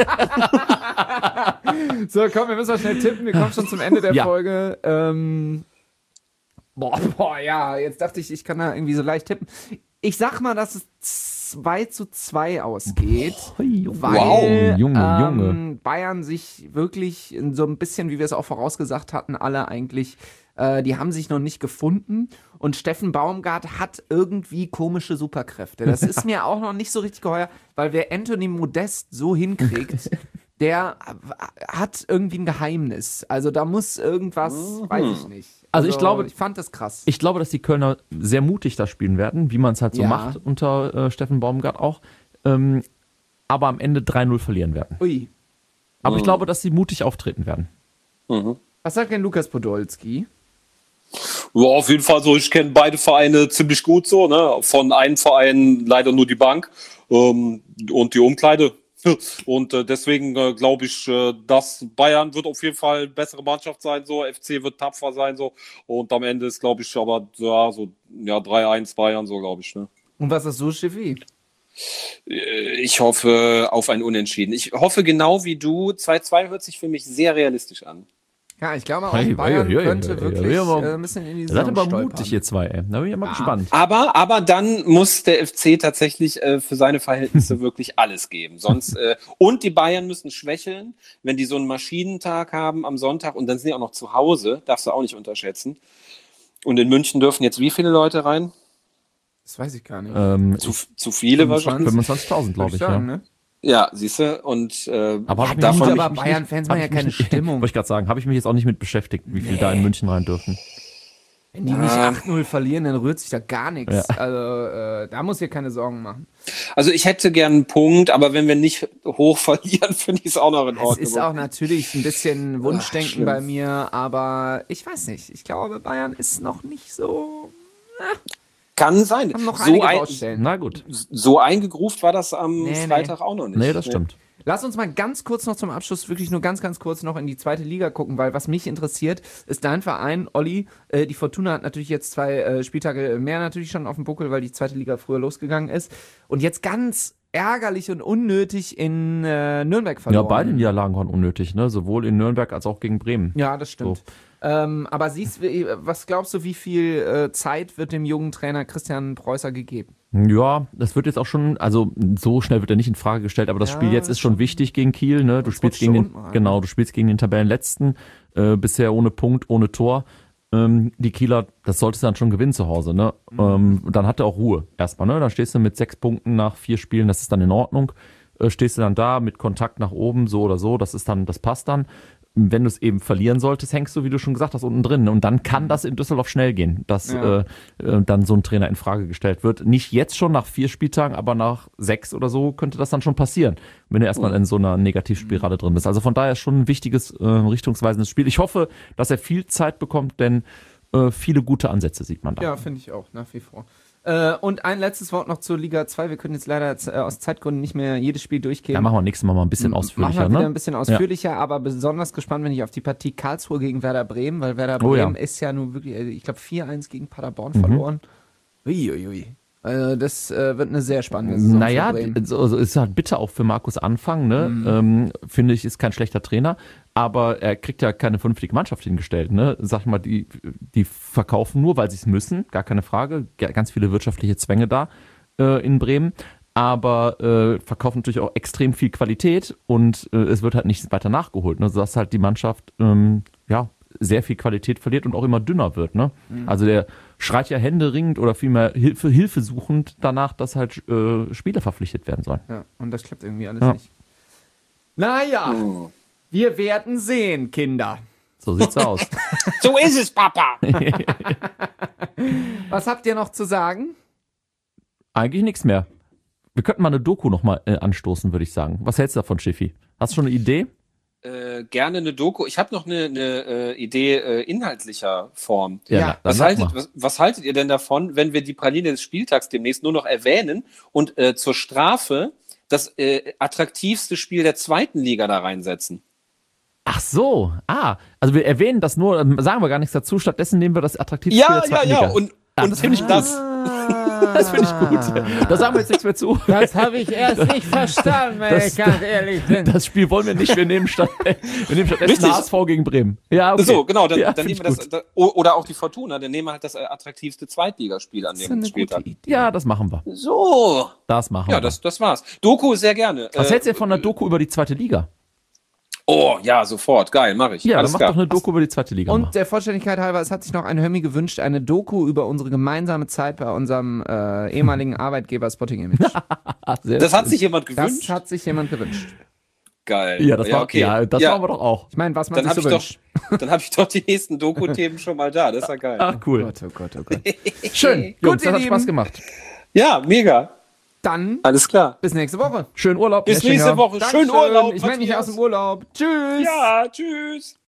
So, komm, wir müssen mal schnell tippen. Wir kommen schon zum Ende der Ja. Folge. Ähm, boah, boah, ja, jetzt dachte ich, ich kann da irgendwie so leicht tippen. Ich sag mal, dass es zwei zu zwei ausgeht. Junge, Weil wow. Junge, ähm, Junge. Bayern sich wirklich in so ein bisschen, wie wir es auch vorausgesagt hatten, alle eigentlich, äh, die haben sich noch nicht gefunden. Und Steffen Baumgart hat irgendwie komische Superkräfte. Das ist mir auch noch nicht so richtig geheuer, weil wer Anthony Modest so hinkriegt, der hat irgendwie ein Geheimnis. Also da muss irgendwas, Mhm. weiß ich nicht. Also ich glaube- ich fand das krass. Ich glaube, dass die Kölner sehr mutig da spielen werden, wie man es halt so Ja. macht unter äh, Steffen Baumgart auch. Ähm, aber am Ende drei null verlieren werden. Ui. Aber Mhm. ich glaube, dass sie mutig auftreten werden. Was sagt denn Lukas Podolski? Ja, auf jeden Fall so. Ich kenne beide Vereine ziemlich gut so. Ne? Von einem Verein leider nur die Bank ähm, und die Umkleide. Und äh, deswegen äh, glaube ich, äh, dass Bayern wird auf jeden Fall eine bessere Mannschaft sein. So, F C wird tapfer sein. So. Und am Ende ist, glaube ich, aber ja, so ja, drei eins Bayern, so glaube ich. Ne? Und was ist so, Schiffi? Äh, Ich hoffe auf ein Unentschieden. Ich hoffe genau wie du. zwei zwei hört sich für mich sehr realistisch an. Ja, ich glaube auch, Hey, Bayern hey, hey, könnte hey, wirklich hey, aber- äh, ein bisschen in die Ihr seid Saison aber stolpern. mutig, ihr zwei, ey. Da bin ich ja mal gespannt. Aber, aber dann muss der F C tatsächlich äh, für seine Verhältnisse wirklich alles geben. Sonst, äh, und die Bayern müssen schwächeln, wenn die so einen Maschinentag haben am Sonntag und dann sind die auch noch zu Hause, darfst du auch nicht unterschätzen. Und in München dürfen jetzt wie viele Leute rein? Das weiß ich gar nicht. Ähm, Zu, zu viele wahrscheinlich. fünfundzwanzigtausend, glaube Würde ich, ich sagen, ja. ne? Ja, siehst du, und äh, Aber, hab ich davon mich- aber hab ich mich Bayern-Fans nicht- machen hab ja ich mich keine nicht- Stimmung. Wollte ich gerade sagen, habe ich mich jetzt auch nicht mit beschäftigt, wie viel da in München rein dürfen. Wenn die nicht Ah. acht null verlieren, dann rührt sich da gar nichts. Ja. Also, äh, da muss ihr keine Sorgen machen. Also ich hätte gern einen Punkt, aber wenn wir nicht hoch verlieren, finde ich es auch noch in Es Ordnung. ist auch natürlich ein bisschen Wunschdenken schlimm. bei mir, aber ich weiß nicht. Ich glaube, Bayern ist noch nicht so. Kann sein. Haben noch so, einige ein, Baustellen. Na gut. so eingegruft war das am Nee, nee. Freitag auch noch nicht. Nee, das stimmt. Lass uns mal ganz kurz noch zum Abschluss, wirklich nur ganz, ganz kurz noch in die zweite Liga gucken, weil was mich interessiert, ist dein Verein, Olli. Äh, die Fortuna hat natürlich jetzt zwei äh, Spieltage mehr natürlich schon auf dem Buckel, weil die zweite Liga früher losgegangen ist. Und jetzt ganz ärgerlich und unnötig in äh, Nürnberg Ja, verloren. beide Niederlagen waren unnötig, ne? Sowohl in Nürnberg als auch gegen Bremen. Ja, das stimmt. So. Ähm, aber siehst, wie- was glaubst du, wie viel äh, Zeit wird dem jungen Trainer Christian Preußer gegeben? Ja, das wird jetzt auch schon, also so schnell wird er nicht in Frage gestellt, aber das Ja, Spiel jetzt ist schon wichtig gegen Kiel, ne? Du Sonst spielst rutscht gegen du den, unten rein. genau, du spielst gegen den Tabellenletzten, äh, bisher ohne Punkt, ohne Tor. Ähm, die Kieler, das solltest du dann schon gewinnen zu Hause, ne? Mhm. Ähm, dann hat er auch Ruhe erstmal, ne? Dann stehst du mit sechs Punkten nach vier Spielen, das ist dann in Ordnung. Äh, stehst du dann da mit Kontakt nach oben, so oder so, das ist dann, das passt dann. Wenn du es eben verlieren solltest, hängst du, wie du schon gesagt hast, unten drin. Und dann kann das in Düsseldorf schnell gehen, dass Ja. äh, äh, dann so ein Trainer in Frage gestellt wird. Nicht jetzt schon nach vier Spieltagen, aber nach sechs oder so könnte das dann schon passieren, wenn du erstmal in so einer Negativspirale drin bist. Also von daher ist schon ein wichtiges, äh, richtungsweisendes Spiel. Ich hoffe, dass er viel Zeit bekommt, denn äh, viele gute Ansätze sieht man da. Ja, finde ich auch, nach wie vor. Äh, und ein letztes Wort noch zur Liga zwei. Wir können jetzt leider äh, aus Zeitgründen nicht mehr jedes Spiel durchgehen. Ja, machen wir nächstes Mal mal ein bisschen Machen ausführlicher, wir wieder ne? ein bisschen ausführlicher, aber besonders gespannt bin ich auf die Partie Karlsruhe gegen Werder Bremen, weil Werder Oh ja. Bremen ist ja nun wirklich, äh, ich glaube, vier eins gegen Paderborn Mhm. verloren. Uiuiui. Also das äh, wird eine sehr spannende Saison Naja, für Bremen. so, so ist halt bitter auch für Markus Anfang, ne? Mhm. Ähm, finde ich, ist kein schlechter Trainer, aber er kriegt ja keine vernünftige Mannschaft hingestellt, ne? Sag ich mal, die, die verkaufen nur, weil sie es müssen, gar keine Frage, G- ganz viele wirtschaftliche Zwänge da äh, in Bremen, aber äh, verkaufen natürlich auch extrem viel Qualität und äh, es wird halt nicht weiter nachgeholt, ne? So dass halt die Mannschaft, ähm, ja, sehr viel Qualität verliert und auch immer dünner wird. Ne? Mhm. Also der schreit ja händeringend oder vielmehr Hilfe, Hilfe suchend danach, dass halt äh, Spieler verpflichtet werden sollen. Ja, und das klappt irgendwie alles ja. nicht. Naja, oh. wir werden sehen, Kinder. So sieht's aus. So ist es, Papa. Was habt ihr noch zu sagen? Eigentlich nichts mehr. Wir könnten mal eine Doku noch mal äh, anstoßen, würde ich sagen. Was hältst du davon, Schiffi? Hast du schon eine Idee? Äh, gerne eine Doku. Ich habe noch eine, eine äh, Idee äh, inhaltlicher Form. Ja, Ja. Na, Was dann haltet, sag mal. was, was haltet ihr denn davon, wenn wir die Praline des Spieltags demnächst nur noch erwähnen und äh, zur Strafe das äh, attraktivste Spiel der zweiten Liga da reinsetzen? Ach so, ah, also wir erwähnen das nur, ähm, sagen wir gar nichts dazu, stattdessen nehmen wir das attraktivste Spiel Ja, der ja, zweiten ja. Liga. Und, Ah, und das finde ich das, Das finde ich gut. Da sagen wir jetzt nichts mehr zu. Das habe ich erst nicht verstanden, wenn Das- ich ganz ehrlich bin. Das Spiel wollen wir nicht, wir nehmen, statt, wir nehmen stattdessen Richtig. H S V gegen Bremen. Ja, okay. So, genau, dann, ja, dann find nehmen wir ich das, gut. da, o- oder auch die Fortuna, dann nehmen wir halt das äh, attraktivste Zweitligaspiel an Das ist dem eine Spieltag. gute Idee. Ja, das machen wir. So. Das machen Ja, wir. das, das war's. Doku sehr gerne. Was Äh, hältst du denn von der Doku über die zweite Liga? Oh, ja, sofort. Geil, mache ich. Ja, Alles dann mach klar. doch eine Doku über die zweite Liga. mal. Und der Vollständigkeit halber, es hat sich noch ein Hömi gewünscht, eine Doku über unsere gemeinsame Zeit bei unserem äh, ehemaligen Arbeitgeber Spotting Image. Ah, sehr Das hat schön. sich jemand Das gewünscht. hat sich jemand gewünscht. Geil. Ja, das ja, war, okay. ja, das ja, machen wir doch auch. Ich meine, was man Dann sich habe so ich, wünscht. doch, dann hab ich doch die nächsten Doku-Themen schon mal da. Das ist ja geil. Ach, cool. Gott, oh Gott, oh Gott. Schön. Gut, Jungs, ihr das hat Lieben. Spaß gemacht. Ja, mega. Dann Alles klar. bis nächste Woche. Schönen Urlaub. Bis Herr nächste Schinger. Woche. Schönen Dankeschön. Urlaub. Ich melde mich Matthias. aus dem Urlaub. Tschüss. Ja, tschüss.